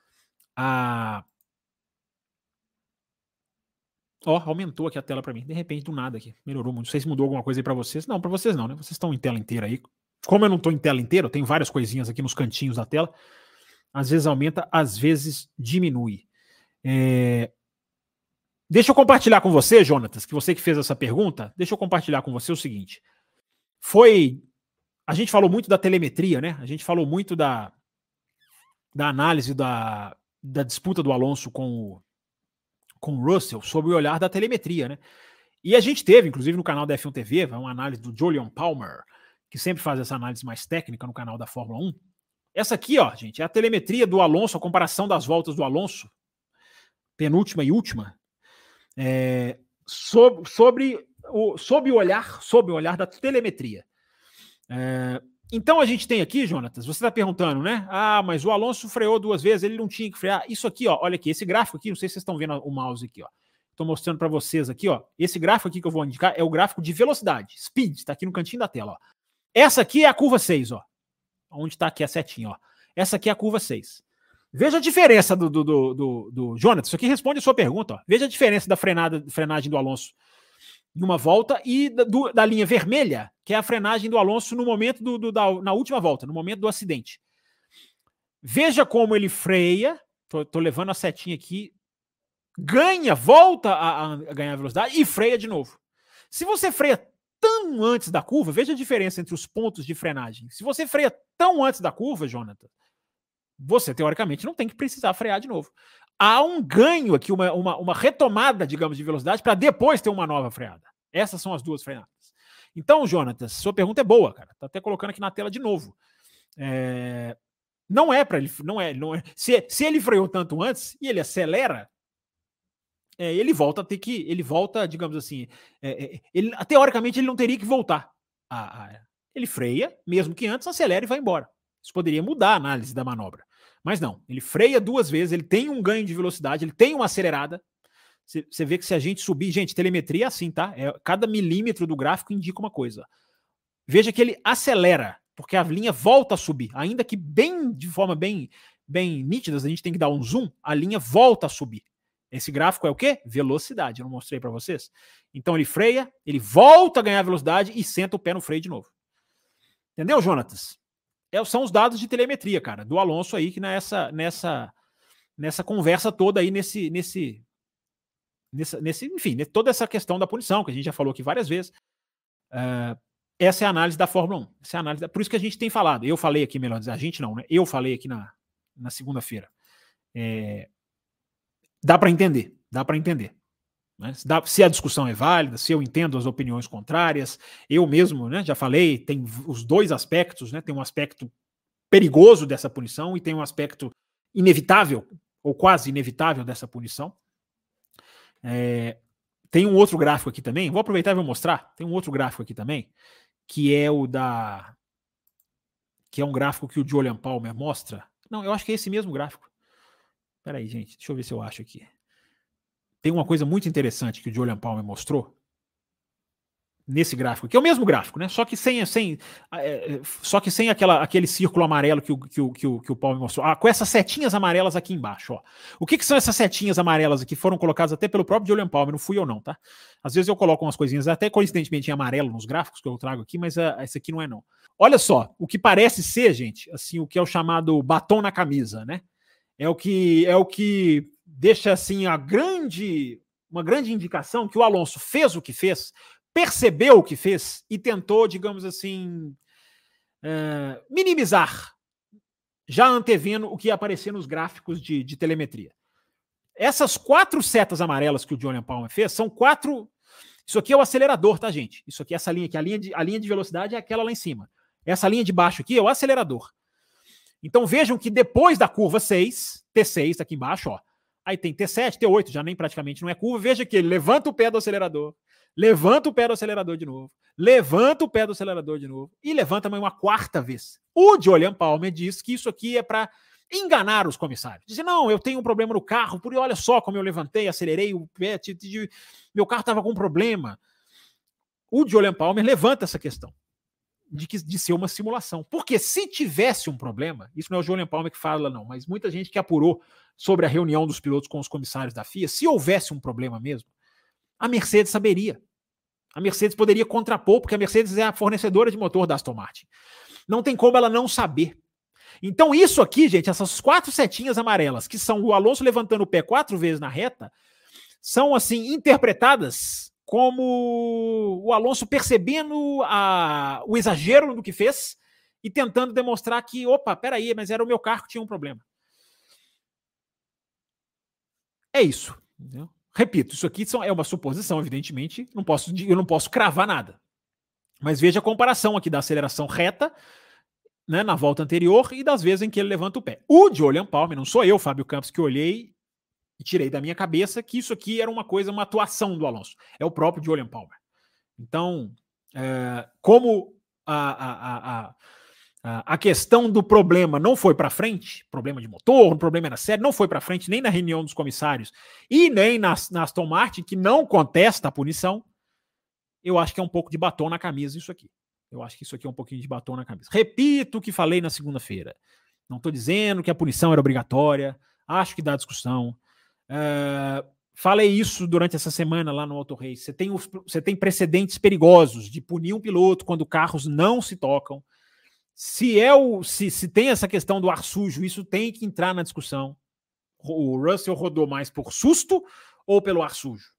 Aumentou aqui a tela para mim. De repente, do nada aqui. Melhorou muito. Não sei se mudou alguma coisa aí para vocês. Não, para vocês não, né? Vocês estão em tela inteira aí. Como eu não estou em tela inteira, eu tenho várias coisinhas aqui nos cantinhos da tela. Às vezes aumenta, às vezes diminui. Deixa eu compartilhar com você, Jonatas, que você que fez essa pergunta, deixa eu compartilhar com você o seguinte. A gente falou muito da telemetria, né? A gente falou muito da análise da disputa do Alonso com o Russell sobre o olhar da telemetria, né? E a gente teve, inclusive no canal da F1 TV, uma análise do Julian Palmer, que sempre faz essa análise mais técnica no canal da Fórmula 1. Essa aqui, gente, é a telemetria do Alonso, a comparação das voltas do Alonso, penúltima e última, sob o olhar da telemetria. Então a gente tem aqui, Jonatas, você está perguntando, né? Mas o Alonso freou 2 vezes, ele não tinha que frear. Isso aqui, olha aqui, esse gráfico aqui, não sei se vocês estão vendo o mouse aqui, Estou mostrando para vocês aqui, esse gráfico aqui que eu vou indicar é o gráfico de velocidade, speed, está aqui no cantinho da tela, Essa aqui é a curva 6, onde está aqui a setinha, Essa aqui é a curva 6. Veja a diferença do Jonathan, isso aqui responde a sua pergunta, Veja a diferença da frenagem do Alonso em uma volta e da linha vermelha, que é a frenagem do Alonso no momento na última volta, no momento do acidente. Veja como ele freia, tô levando a setinha aqui volta a ganhar velocidade e freia de novo. Se você freia tão antes da curva, veja a diferença entre os pontos de frenagem. Se você freia tão antes da curva, Jonathan, você teoricamente não tem que precisar frear de novo. Há um ganho aqui, uma retomada, digamos, de velocidade para depois ter uma nova freada. Essas são as duas freadas. Então, Jonathan, sua pergunta é boa, cara. Tá até colocando aqui na tela de novo. Não é para ele, não é. Se ele freou tanto antes e ele acelera, ele volta, digamos assim, teoricamente ele não teria que voltar. Ele freia, mesmo que antes, acelera e vai embora. Isso poderia mudar a análise da manobra. Mas não, ele freia 2 vezes, ele tem um ganho de velocidade, ele tem uma acelerada. Você vê que se a gente subir, gente, telemetria é assim, tá? Cada milímetro do gráfico indica uma coisa. Veja que ele acelera, porque a linha volta a subir, ainda que de forma bem nítida, a gente tem que dar um zoom, a linha volta a subir. Esse gráfico é o quê? Velocidade, eu não mostrei para vocês. Então ele freia, ele volta a ganhar velocidade e senta o pé no freio de novo. Entendeu, Jonatas? São os dados de telemetria, cara, do Alonso aí, que nessa conversa toda aí, enfim, toda essa questão da punição, que a gente já falou aqui várias vezes. Essa é a análise da Fórmula 1. Essa é a análise por isso que a gente tem falado. Eu falei aqui, melhor dizer, a gente não, né? Eu falei aqui na segunda-feira. Dá para entender. Né? Se a discussão é válida, se eu entendo as opiniões contrárias, eu mesmo, né, já falei, tem os dois aspectos, né? Tem um aspecto perigoso dessa punição e tem um aspecto inevitável, ou quase inevitável dessa punição. Tem um outro gráfico aqui também, vou aproveitar e vou mostrar. Tem um outro gráfico aqui também, que é um gráfico que o Jolyon Palmer mostra. Não, eu acho que é esse mesmo gráfico. Espera aí, gente, deixa eu ver se eu acho aqui. Tem uma coisa muito interessante que o Jolyon Palmer mostrou nesse gráfico, que é o mesmo gráfico, né? Só que sem aquele círculo amarelo que o Palmer mostrou. Com essas setinhas amarelas aqui embaixo, ó. O que são essas setinhas amarelas aqui? Foram colocadas até pelo próprio Jolyon Palmer, não fui eu não, tá? Às vezes eu coloco umas coisinhas até coincidentemente em amarelo nos gráficos que eu trago aqui, mas esse aqui não é não. Olha só, o que parece ser, gente, assim, o que é o chamado batom na camisa, né? É o que deixa assim uma grande indicação que o Alonso fez o que fez, percebeu o que fez e tentou, digamos assim, minimizar, já antevendo o que ia aparecer nos gráficos de telemetria. Essas 4 setas amarelas que o Jolyon Palmer fez são 4. Isso aqui é o acelerador, tá, gente? Isso aqui, essa linha aqui, a linha de velocidade é aquela lá em cima. Essa linha de baixo aqui é o acelerador. Então vejam que depois da curva 6, T6 tá aqui embaixo, ó. Aí tem T7, T8, já nem praticamente não é curva. Veja que ele levanta o pé do acelerador, levanta o pé do acelerador de novo, levanta o pé do acelerador de novo e levanta mais uma 4ª vez. O Jolyon Palmer diz que isso aqui é para enganar os comissários. Diz, não, eu tenho um problema no carro, porque olha só como eu levantei, acelerei o pé, meu carro estava com um problema. O Jolyon Palmer levanta essa questão de ser uma simulação. Porque se tivesse um problema, isso não é o Jolyon Palmer que fala não, mas muita gente que apurou sobre a reunião dos pilotos com os comissários da FIA, se houvesse um problema mesmo, a Mercedes saberia. A Mercedes poderia contrapor, porque a Mercedes é a fornecedora de motor da Aston Martin. Não tem como ela não saber. Então isso aqui, gente, essas 4 setinhas amarelas, que são o Alonso levantando o pé 4 vezes na reta, são assim interpretadas como o Alonso percebendo o exagero do que fez e tentando demonstrar que, opa, peraí, mas era o meu carro que tinha um problema. É isso. Entendeu? Repito, isso aqui é uma suposição, evidentemente, eu não posso cravar nada. Mas veja a comparação aqui da aceleração reta, né, na volta anterior e das vezes em que ele levanta o pé. O Jolyon Palmer, não sou eu, Fábio Campos, que olhei e tirei da minha cabeça que isso aqui era uma atuação do Alonso. É o próprio Jolyon Palmer. Então, como a questão do problema não foi para frente, problema de motor, o problema era sério, não foi para frente nem na reunião dos comissários e nem na Aston Martin, que não contesta a punição, eu acho que é um pouco de batom na camisa isso aqui. Eu acho que isso aqui é um pouquinho de batom na camisa. Repito o que falei na segunda-feira. Não estou dizendo que a punição era obrigatória, acho que dá discussão. Falei isso durante essa semana lá no Auto Race. Você tem precedentes perigosos de punir um piloto quando carros não se tocam. Se tem essa questão do ar sujo, isso tem que entrar na discussão. O Russell rodou mais por susto ou pelo ar sujo?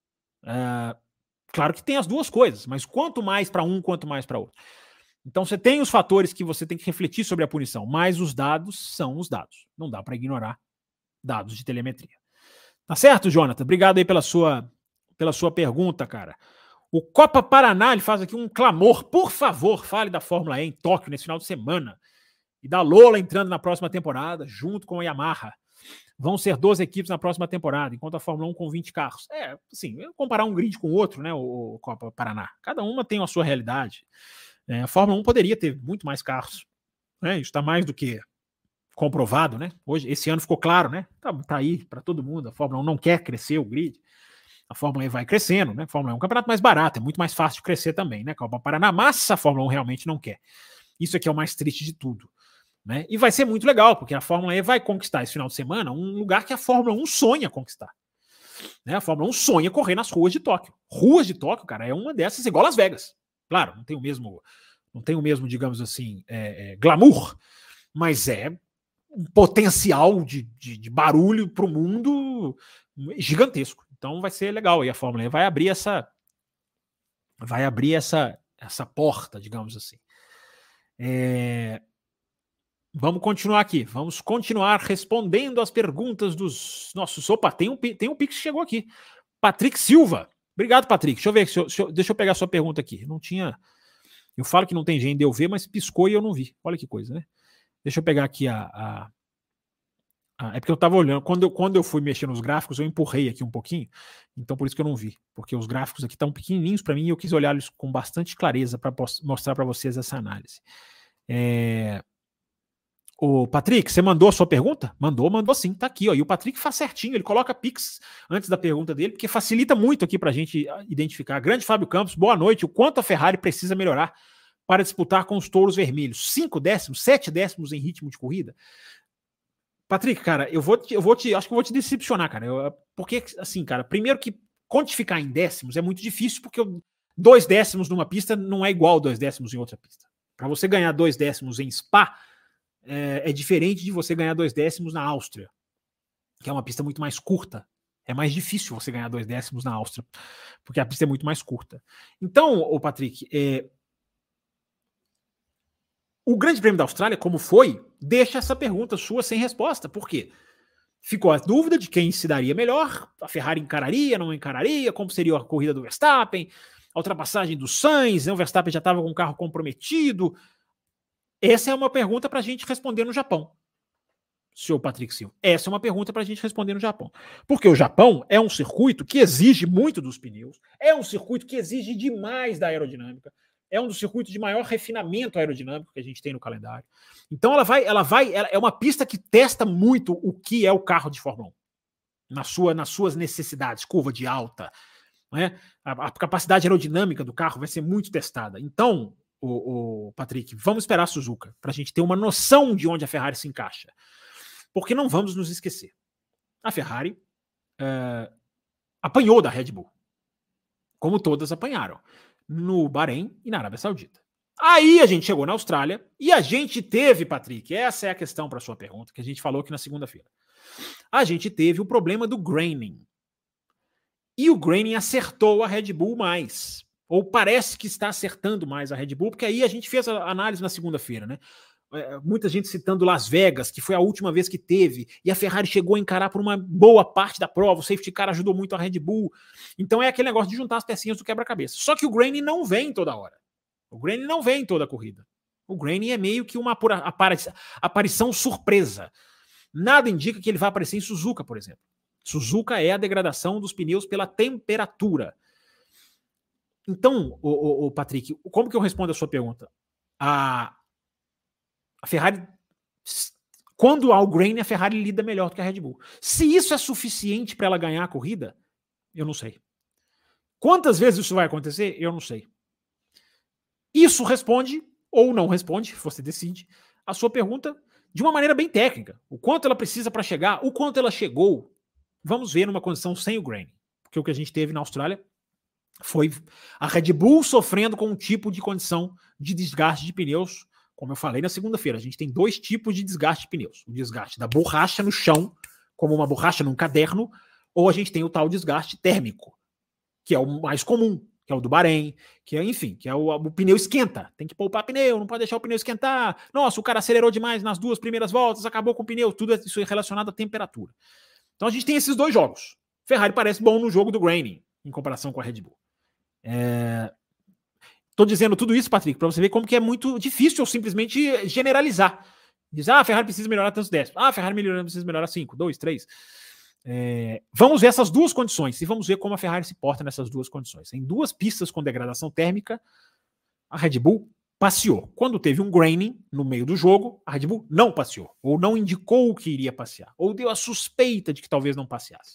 Claro que tem as duas coisas, mas quanto mais para um, quanto mais para outro. Então você tem os fatores que você tem que refletir sobre a punição, mas os dados são os dados. Não dá para ignorar dados de telemetria. Tá certo, Jonathan? Obrigado aí pela sua pergunta, cara. O Copa Paraná, ele faz aqui um clamor. Por favor, fale da Fórmula E em Tóquio nesse final de semana. E da Lola entrando na próxima temporada, junto com a Yamaha. Vão ser 12 equipes na próxima temporada, enquanto a Fórmula 1 com 20 carros. Assim, comparar um grid com o outro, né, o Copa Paraná. Cada uma tem a sua realidade. A Fórmula 1 poderia ter muito mais carros. Né? Isso está mais do que comprovado, né? Hoje, esse ano ficou claro, né? Tá aí para todo mundo. A Fórmula 1 não quer crescer o grid. A Fórmula E vai crescendo, né? A Fórmula 1 é um campeonato mais barato, é muito mais fácil de crescer também, né? Copa Paraná, mas a Fórmula 1 realmente não quer. Isso aqui é o mais triste de tudo. Né? E vai ser muito legal, porque a Fórmula E vai conquistar esse final de semana um lugar que a Fórmula 1 sonha conquistar. Né? A Fórmula 1 sonha correr nas ruas de Tóquio. Ruas de Tóquio, cara, é uma dessas igual Las Vegas. Claro, não tem o mesmo, digamos assim, glamour, mas é um potencial de barulho para o mundo gigantesco. Então vai ser legal. E a Fórmula E vai abrir essa porta, digamos assim. Vamos continuar aqui. Vamos continuar respondendo as perguntas dos nossos... Opa, tem um Pix que chegou aqui. Patrick Silva. Obrigado, Patrick. Deixa eu ver. Deixa eu pegar a sua pergunta aqui. Não tinha... Eu falo que não tem gente de eu ver, mas piscou e eu não vi. Olha que coisa, né? Deixa eu pegar aqui é porque eu estava olhando. Quando eu fui mexer nos gráficos, eu empurrei aqui um pouquinho. Então, por isso que eu não vi. Porque os gráficos aqui estão pequenininhos para mim e eu quis olhar eles com bastante clareza para mostrar para vocês essa análise. O Patrick, você mandou a sua pergunta? Mandou sim, tá aqui, ó. E o Patrick faz certinho, ele coloca Pix antes da pergunta dele, porque facilita muito aqui pra gente identificar. Grande Fábio Campos, boa noite. O quanto a Ferrari precisa melhorar para disputar com os touros vermelhos? 5 décimos, 7 décimos em ritmo de corrida? Patrick, cara, acho que eu vou te decepcionar, cara. Porque, assim, cara, primeiro que quantificar em décimos é muito difícil, porque 2 décimos numa pista não é igual 2 décimos em outra pista. Para você ganhar 2 décimos em Spa, é diferente de você ganhar 2 décimos na Áustria, que é uma pista muito mais curta. É mais difícil você ganhar 2 décimos na Áustria, porque a pista é muito mais curta. Então, o Patrick, o Grande Prêmio da Austrália, como foi, deixa essa pergunta sua sem resposta. Por quê? Ficou a dúvida de quem se daria melhor, a Ferrari encararia, não encararia, como seria a corrida do Verstappen, a ultrapassagem do Sainz, né? O Verstappen já estava com o carro comprometido. Essa é uma pergunta para a gente responder no Japão, senhor Patrick Silva. Essa é uma pergunta para a gente responder no Japão. Porque o Japão é um circuito que exige muito dos pneus, é um circuito que exige demais da aerodinâmica, é um dos circuitos de maior refinamento aerodinâmico que a gente tem no calendário. Então ela é uma pista que testa muito o que é o carro de Fórmula 1, nas suas necessidades, curva de alta, né? A capacidade aerodinâmica do carro vai ser muito testada. Então, o Patrick, vamos esperar a Suzuka para a gente ter uma noção de onde a Ferrari se encaixa. Porque não vamos nos esquecer. A Ferrari apanhou da Red Bull, como todas apanharam, no Bahrein e na Arábia Saudita. Aí a gente chegou na Austrália e a gente teve, Patrick, essa é a questão para a sua pergunta, que a gente falou aqui na segunda-feira. A gente teve o problema do graining. E o graining acertou a Red Bull mais. Ou parece que está acertando mais a Red Bull, porque aí a gente fez a análise na segunda-feira, né? Muita gente citando Las Vegas, que foi a última vez que teve, e a Ferrari chegou a encarar por uma boa parte da prova, o safety car ajudou muito a Red Bull. Então é aquele negócio de juntar as pecinhas do quebra-cabeça. Só que o graining não vem toda hora. O graining não vem toda a corrida. O graining é meio que uma aparição surpresa. Nada indica que ele vai aparecer em Suzuka, por exemplo. Suzuka é a degradação dos pneus pela temperatura. Então, o Patrick, como que eu respondo a sua pergunta? A Ferrari, quando há o graining, a Ferrari lida melhor do que a Red Bull. Se isso é suficiente para ela ganhar a corrida, eu não sei. Quantas vezes isso vai acontecer? Eu não sei. Isso responde, ou não responde, você decide, a sua pergunta de uma maneira bem técnica. O quanto ela precisa para chegar, o quanto ela chegou. Vamos ver numa condição sem o graining. Porque o que a gente teve na Austrália foi a Red Bull sofrendo com um tipo de condição de desgaste de pneus. Como eu falei na segunda-feira, a gente tem 2 tipos de desgaste de pneus. O desgaste da borracha no chão, como uma borracha num caderno, ou a gente tem o tal desgaste térmico, que é o mais comum, que é o do Bahrein, que é, enfim, que é o pneu esquenta. Tem que poupar pneu, não pode deixar o pneu esquentar. Nossa, o cara acelerou demais nas 2 primeiras voltas, acabou com o pneu, tudo isso é relacionado à temperatura. Então a gente tem esses 2 jogos. Ferrari parece bom no jogo do graining, em comparação com a Red Bull. Tô dizendo tudo isso, Patrick, para você ver como que é muito difícil eu simplesmente generalizar. Dizer, a Ferrari precisa melhorar tantos décimos. A Ferrari precisa melhorar 5, 2, 3. Vamos ver essas 2 condições e vamos ver como a Ferrari se porta nessas 2 condições. Em 2 pistas com degradação térmica, a Red Bull passeou. Quando teve um graining no meio do jogo, a Red Bull não passeou, ou não indicou que iria passear, ou deu a suspeita de que talvez não passeasse.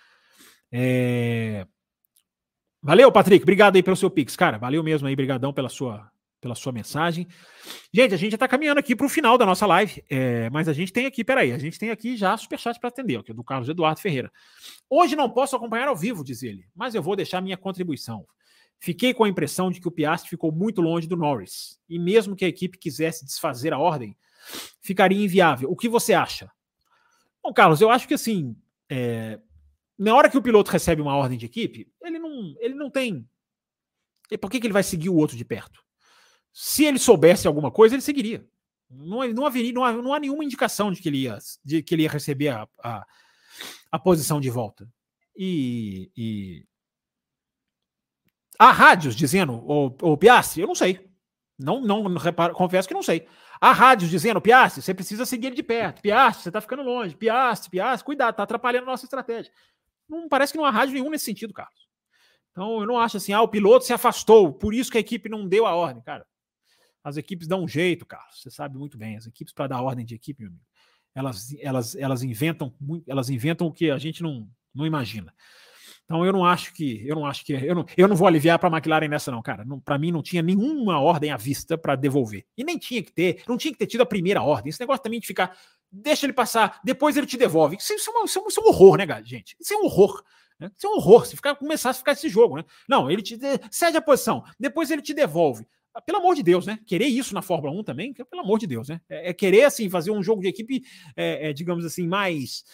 Valeu, Patrick, obrigado aí pelo seu pix, cara, valeu mesmo aí, brigadão pela sua mensagem. Gente, a gente já tá caminhando aqui pro final da nossa live, mas a gente tem aqui já superchat para atender, que é do Carlos Eduardo Ferreira. Hoje não posso acompanhar ao vivo, diz ele, mas eu vou deixar minha contribuição. Fiquei com a impressão de que o Piastri ficou muito longe do Norris, e mesmo que a equipe quisesse desfazer a ordem, ficaria inviável. O que você acha? Bom, Carlos, eu acho que assim, na hora que o piloto recebe uma ordem de equipe, ele não tem... Por que ele vai seguir o outro de perto? Se ele soubesse alguma coisa, ele seguiria. Não há nenhuma indicação de que ele ia receber a posição de volta. Há rádios dizendo, o Piastri, eu não sei. Confesso que não sei. Há rádios dizendo, Piastri, você precisa seguir ele de perto. Piastri, você está ficando longe. Piastri, cuidado, está atrapalhando a nossa estratégia. Parece que não há rádio nenhum nesse sentido, Carlos. Então, eu não acho assim, o piloto se afastou, por isso que a equipe não deu a ordem. Cara, as equipes dão um jeito, Carlos. Você sabe muito bem. As equipes, para dar ordem de equipe, meu amigo, elas inventam o que a gente não imagina. Então, eu não vou aliviar para a McLaren nessa não, cara. Para mim não tinha nenhuma ordem à vista para devolver. E nem tinha que ter, não tinha que ter tido a primeira ordem. Esse negócio também de ficar, deixa ele passar, depois ele te devolve. Isso é um horror, né, gente? Isso é um horror. Né? Isso é um horror, se começasse a ficar esse jogo, né? Não, ele te cede a posição, depois ele te devolve. Pelo amor de Deus, né? Querer isso na Fórmula 1 também, pelo amor de Deus, né? Querer, assim, fazer um jogo de equipe, digamos assim, mais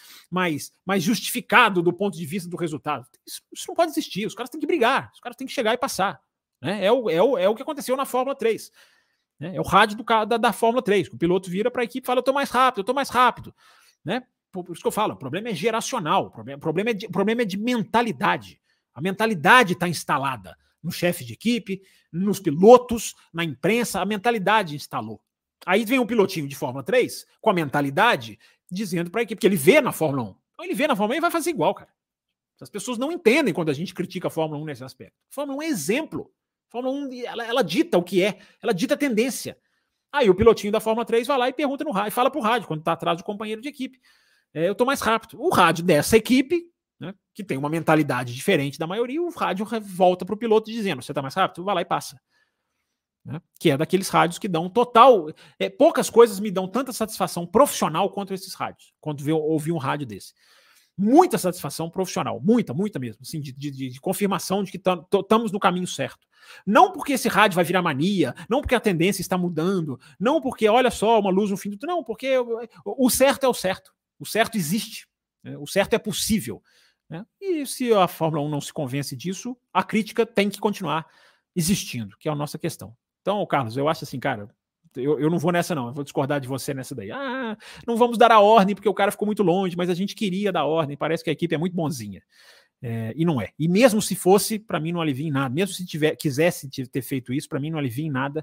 justificado do ponto de vista do resultado. Isso não pode existir. Os caras têm que brigar, os caras têm que chegar e passar. Né? É o que aconteceu na Fórmula 3. Né? É o rádio da Fórmula 3. O piloto vira para a equipe e fala, eu tô mais rápido. Né? Por isso que eu falo, o problema é geracional, o problema é de mentalidade. A mentalidade está instalada no chefe de equipe, nos pilotos, na imprensa, a mentalidade instalou. Aí vem um pilotinho de Fórmula 3 com a mentalidade dizendo para a equipe, porque ele vê na Fórmula 1. Então ele vê na Fórmula 1 e vai fazer igual, cara. As pessoas não entendem quando a gente critica a Fórmula 1 nesse aspecto. A Fórmula 1 é exemplo. A Fórmula 1, ela dita o que é, ela dita a tendência. Aí o pilotinho da Fórmula 3 vai lá e pergunta no rádio, fala pro rádio, quando está atrás do companheiro de equipe. Eu tô mais rápido. O rádio dessa equipe, né, que tem uma mentalidade diferente da maioria, o rádio volta para o piloto dizendo, você está mais rápido? Vai lá e passa. Né? Que é daqueles rádios que dão total... poucas coisas me dão tanta satisfação profissional quanto esses rádios, quando ouvi um rádio desse. Muita satisfação profissional, muita mesmo, assim, de confirmação de que estamos no caminho certo. Não porque esse rádio vai virar mania, não porque a tendência está mudando, não porque, olha só, uma luz no fim do túnel, não, porque o certo é o certo. O certo existe, né? O certo é possível. Né? E se a Fórmula 1 não se convence disso, a crítica tem que continuar existindo, que é a nossa questão. Então, Carlos, eu acho assim, cara, eu não vou nessa não, eu vou discordar de você nessa daí. Não vamos dar a ordem porque o cara ficou muito longe, mas a gente queria dar a ordem, parece que a equipe é muito bonzinha. E não é. E mesmo se fosse, para mim não alivia em nada, mesmo se quisesse ter feito isso, para mim não alivia em nada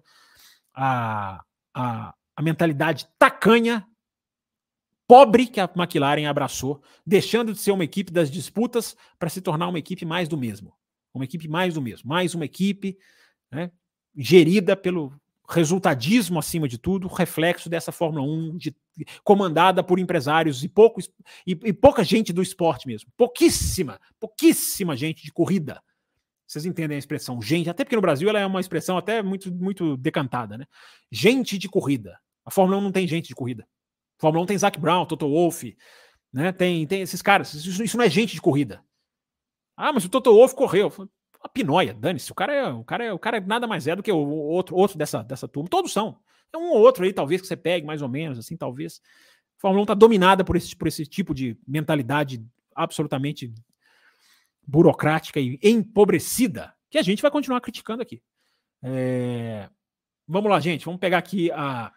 a mentalidade tacanha, pobre que a McLaren abraçou, deixando de ser uma equipe das disputas para se tornar uma equipe mais do mesmo. Uma equipe mais do mesmo. Mais uma equipe, né, gerida pelo resultadismo acima de tudo, reflexo dessa Fórmula 1 comandada por empresários e pouca gente do esporte mesmo. Pouquíssima gente de corrida. Vocês entendem a expressão gente, até porque no Brasil ela é uma expressão até muito, muito decantada, né? Gente de corrida. A Fórmula 1 não tem gente de corrida. A Fórmula 1 tem Zac Brown, Toto Wolff, né? Tem esses caras. Isso não é gente de corrida. Mas o Toto Wolff correu. A pinóia, dane-se. O cara nada mais é do que o outro dessa turma. Todos são. É um ou outro aí, talvez, que você pegue, mais ou menos, assim, talvez. A Fórmula 1 está dominada por esse tipo de mentalidade absolutamente burocrática e empobrecida, que a gente vai continuar criticando aqui. Vamos lá, gente, vamos pegar aqui as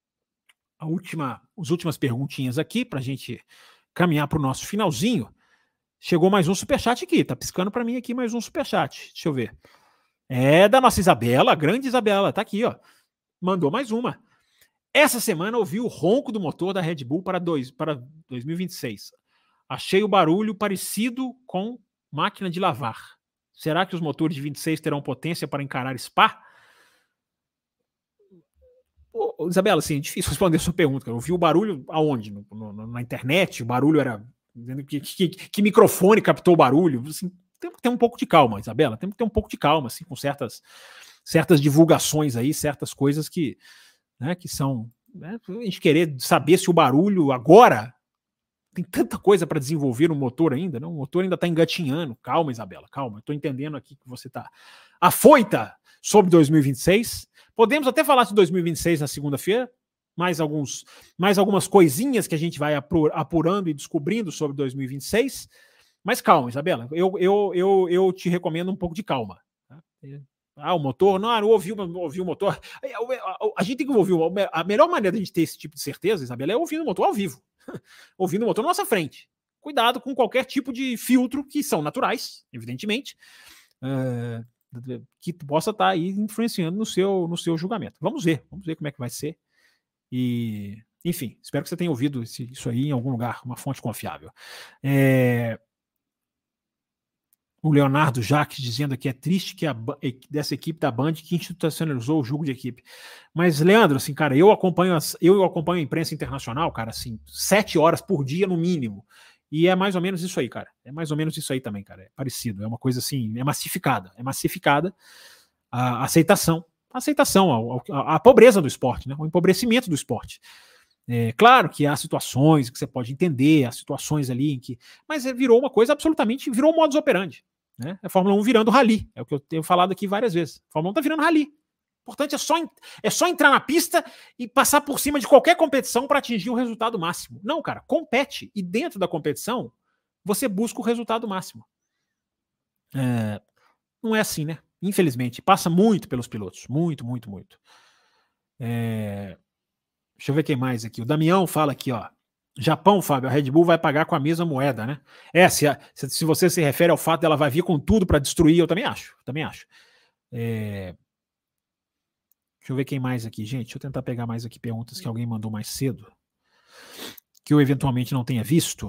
últimas perguntinhas aqui para a gente caminhar para o nosso finalzinho. Chegou mais um superchat aqui, tá piscando para mim aqui mais um superchat, deixa eu ver. É da nossa Isabela, a grande Isabela, tá aqui, ó. Mandou mais uma. Essa semana ouvi o ronco do motor da Red Bull para 2026. Achei o barulho parecido com máquina de lavar. Será que os motores de 26 terão potência para encarar Spa? Isabela, assim, é difícil responder a sua pergunta. Eu ouvi o barulho aonde? Na internet? O barulho era... Que microfone captou o barulho? Assim, tem que ter um pouco de calma, Isabela. Tem que ter um pouco de calma, assim, com certas divulgações aí, certas coisas que são... Né, a gente querer saber se o barulho agora... Tem tanta coisa para desenvolver no motor ainda, né? O motor ainda está engatinhando. Calma, Isabela, calma. Estou entendendo aqui que você está afoita sobre 2026. Podemos até falar de 2026 na segunda-feira. Mais algumas coisinhas que a gente vai apurando e descobrindo sobre 2026. Mas calma, Isabela. Eu te recomendo um pouco de calma. Tá? O motor, não ouvi o motor. A gente tem que ouvir. A melhor maneira de a gente ter esse tipo de certeza, Isabela, é ouvindo o motor ao vivo. Ouvindo o motor na nossa frente. Cuidado com qualquer tipo de filtro que são naturais, evidentemente, que possa estar aí influenciando no seu julgamento. Vamos ver como é que vai ser. E, enfim, espero que você tenha ouvido isso aí em algum lugar, uma fonte confiável. O Leonardo Jacques dizendo que é triste que dessa equipe da Band que institucionalizou o jogo de equipe. Mas, Leandro, assim, cara, eu acompanho a imprensa internacional, cara, assim, 7 horas por dia no mínimo. E é mais ou menos isso aí, cara. É mais ou menos isso aí também, cara. É parecido. É uma coisa assim, é massificada. É massificada a aceitação. A pobreza do esporte, né? O empobrecimento do esporte. Claro que há situações que você pode entender, há situações ali em que... Mas virou uma coisa absolutamente... Virou um modus operandi. Né? A Fórmula 1 virando rally. É o que eu tenho falado aqui várias vezes. A Fórmula 1 está virando rally. O importante é só entrar na pista e passar por cima de qualquer competição para atingir o resultado máximo. Não, cara, compete. E dentro da competição, você busca o resultado máximo. Não é assim, né? Infelizmente. Passa muito pelos pilotos. Muito, muito, muito. Deixa eu ver quem mais aqui. O Damião fala aqui, ó. Japão, Fábio, a Red Bull vai pagar com a mesma moeda, né? Se você se refere ao fato dela vai vir com tudo para destruir, eu também acho. Deixa eu ver quem mais aqui, gente. Deixa eu tentar pegar mais aqui perguntas que alguém mandou mais cedo, que eu eventualmente não tenha visto.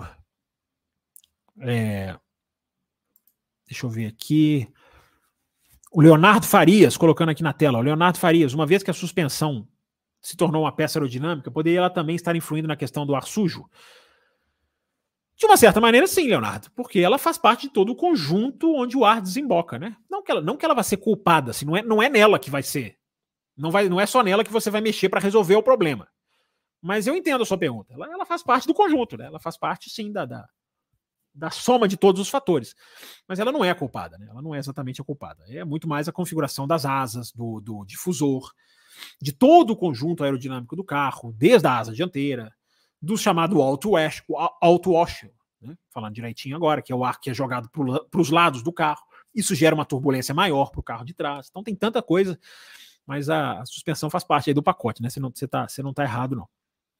Deixa eu ver aqui. O Leonardo Farias, colocando aqui na tela. O Leonardo Farias, uma vez que a suspensão se tornou uma peça aerodinâmica, poderia ela também estar influindo na questão do ar sujo? De uma certa maneira, sim, Leonardo, porque ela faz parte de todo o conjunto onde o ar desemboca, né? Não que ela vai ser culpada, assim, não é nela que vai ser. Não é só nela que você vai mexer para resolver o problema. Mas eu entendo a sua pergunta. Ela faz parte do conjunto, né? Ela faz parte, sim, da soma de todos os fatores. Mas ela não é a culpada, né? Ela não é exatamente a culpada. É muito mais a configuração das asas, do difusor, de todo o conjunto aerodinâmico do carro, desde a asa dianteira, do chamado auto-wash, né? Falando direitinho agora, que é o ar que é jogado para os lados do carro. Isso gera uma turbulência maior para o carro de trás. Então tem tanta coisa, mas a suspensão faz parte aí do pacote, né? Você não tá errado, não.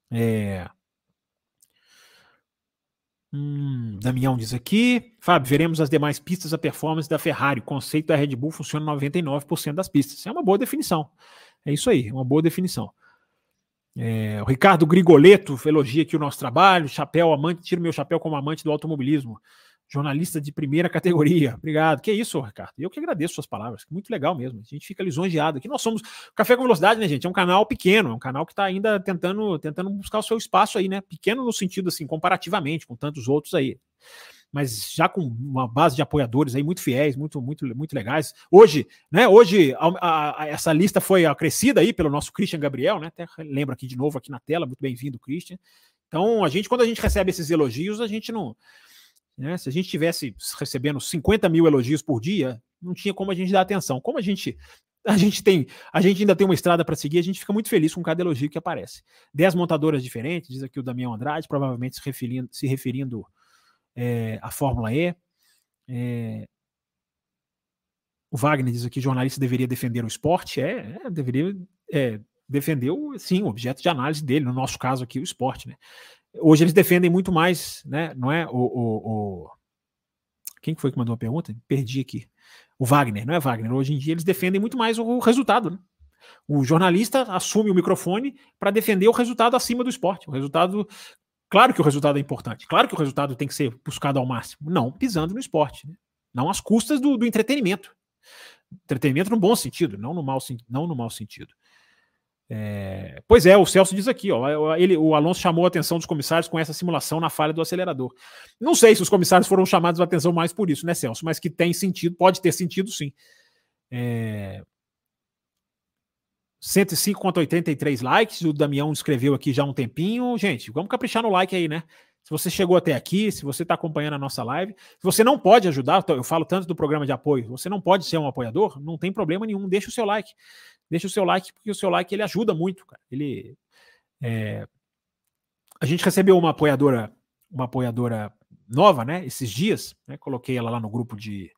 Damião diz aqui, Fábio, veremos as demais pistas a performance da Ferrari. O conceito da Red Bull funciona em 99% das pistas. É uma boa definição. É isso aí, uma boa definição. O Ricardo Grigoleto elogia aqui o nosso trabalho. Tiro meu chapéu como amante do automobilismo. Jornalista de primeira categoria. Obrigado. Que isso, Ricardo? Eu que agradeço suas palavras. Muito legal mesmo. A gente fica lisonjeado aqui. Nós somos Café com Velocidade, né, gente? É um canal pequeno, é um canal que está ainda tentando buscar o seu espaço aí, né? Pequeno no sentido, assim, comparativamente com tantos outros aí. Mas já com uma base de apoiadores aí muito fiéis, muito, muito, muito legais. Hoje, essa lista foi acrescida aí pelo nosso Christian Gabriel, né? Até lembro aqui de novo aqui na tela. Muito bem-vindo, Christian. Então, quando a gente recebe esses elogios, a gente não... Né? Se a gente estivesse recebendo 50 mil elogios por dia, não tinha como a gente dar atenção. Como a gente ainda tem uma estrada para seguir, a gente fica muito feliz com cada elogio que aparece. 10 montadoras diferentes, diz aqui o Damião Andrade, provavelmente se referindo a Fórmula E. O Wagner diz aqui, jornalista deveria defender o esporte. Deveria defender, sim, o objeto de análise dele, no nosso caso aqui, o esporte, né? Hoje eles defendem muito mais, né? Não é quem foi que mandou a pergunta? Perdi aqui. O Wagner, não é Wagner. Hoje em dia eles defendem muito mais o resultado, né? O jornalista assume o microfone para defender o resultado acima do esporte. O resultado, claro que o resultado é importante, claro que o resultado tem que ser buscado ao máximo, não pisando no esporte, né? Não às custas do entretenimento. Entretenimento no bom sentido, não no mau sentido. Pois é, o Celso diz aqui, o Alonso chamou a atenção dos comissários com essa simulação na falha do acelerador. Não sei se os comissários foram chamados a atenção mais por isso, né, Celso? Mas que tem sentido, pode ter sentido, sim. 105,83 likes, o Damião escreveu aqui já há um tempinho. Gente, vamos caprichar no like aí, né? Se você chegou até aqui, se você está acompanhando a nossa live, se você não pode ajudar, eu falo tanto do programa de apoio, você não pode ser um apoiador, não tem problema nenhum, deixa o seu like. Deixa o seu like, porque o seu like ele ajuda muito, cara. A gente recebeu uma apoiadora nova, né? Esses dias, né? Coloquei ela lá no grupo de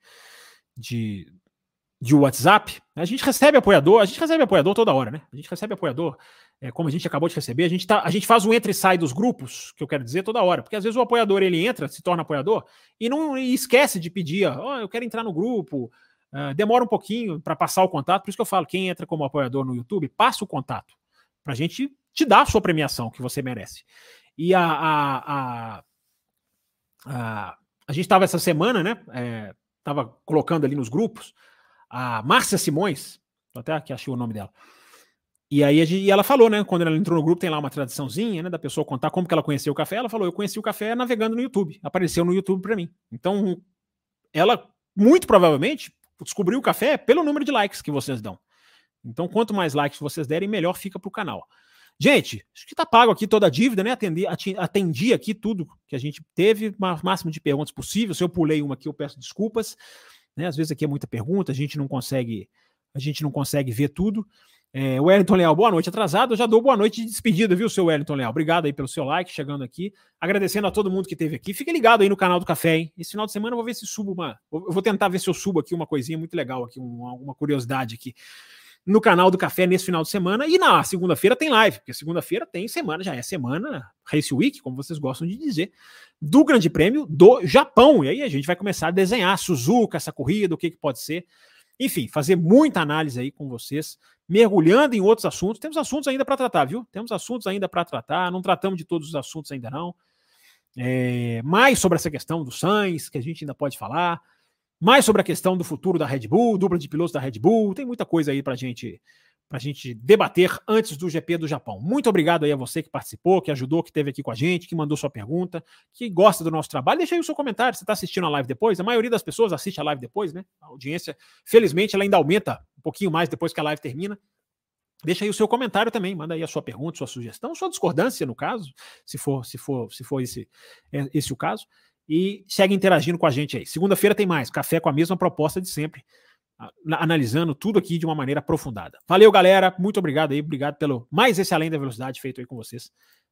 WhatsApp. A gente recebe apoiador toda hora, né? A gente recebe apoiador, como a gente acabou de receber, a gente faz o entra e sai dos grupos, que eu quero dizer, toda hora, porque às vezes o apoiador ele entra, se torna apoiador e esquece de pedir, eu quero entrar no grupo. Demora um pouquinho para passar o contato, por isso que eu falo, quem entra como apoiador no YouTube, passa o contato, para a gente te dar a sua premiação que você merece. E a gente estava essa semana, né, estava colocando ali nos grupos, a Márcia Simões, até aqui achei o nome dela, e aí ela falou, né, quando ela entrou no grupo, tem lá uma tradiçãozinha, né, da pessoa contar como que ela conheceu o café, ela falou, eu conheci o café navegando no YouTube, apareceu no YouTube para mim. Então, ela, muito provavelmente, descobriu o café pelo número de likes que vocês dão. Então, quanto mais likes vocês derem, melhor fica pro canal. Gente, acho que tá pago aqui toda a dívida, né? Atendi aqui tudo que a gente teve, o máximo de perguntas possível. Se eu pulei uma aqui, eu peço desculpas, né? Às vezes aqui é muita pergunta, a gente não consegue ver tudo. O Wellington Leal, boa noite, atrasado. Eu já dou boa noite de despedida, viu, seu Wellington Leal? Obrigado aí pelo seu like, chegando aqui. Agradecendo a todo mundo que esteve aqui. Fique ligado aí no canal do Café, hein? Esse final de semana eu vou ver se subo eu vou tentar ver se eu subo aqui uma coisinha muito legal, aqui, uma curiosidade aqui no canal do Café nesse final de semana. E na segunda-feira tem live, porque segunda-feira tem semana, já é semana Race Week, como vocês gostam de dizer, do Grande Prêmio do Japão. E aí a gente vai começar a desenhar Suzuka, essa corrida, o que pode ser. Enfim, fazer muita análise aí com vocês, mergulhando em outros assuntos. Temos assuntos ainda para tratar, viu? Temos assuntos ainda para tratar, não tratamos de todos os assuntos ainda não. Mais sobre essa questão do Sainz, que a gente ainda pode falar. Mais sobre a questão do futuro da Red Bull, dupla de pilotos da Red Bull. Tem muita coisa aí para a gente debater antes do GP do Japão. Muito obrigado aí a você que participou, que ajudou, que esteve aqui com a gente, que mandou sua pergunta, que gosta do nosso trabalho. Deixa aí o seu comentário. Você está assistindo a live depois? A maioria das pessoas assiste a live depois, né? A audiência, felizmente, ela ainda aumenta um pouquinho mais depois que a live termina. Deixa aí o seu comentário também, manda aí a sua pergunta, sua sugestão, sua discordância, no caso, se for esse o caso. E segue interagindo com a gente aí. Segunda-feira tem mais, café com a mesma proposta de sempre, analisando tudo aqui de uma maneira aprofundada. Valeu, galera, muito obrigado aí, obrigado pelo mais esse Além da Velocidade feito aí com vocês.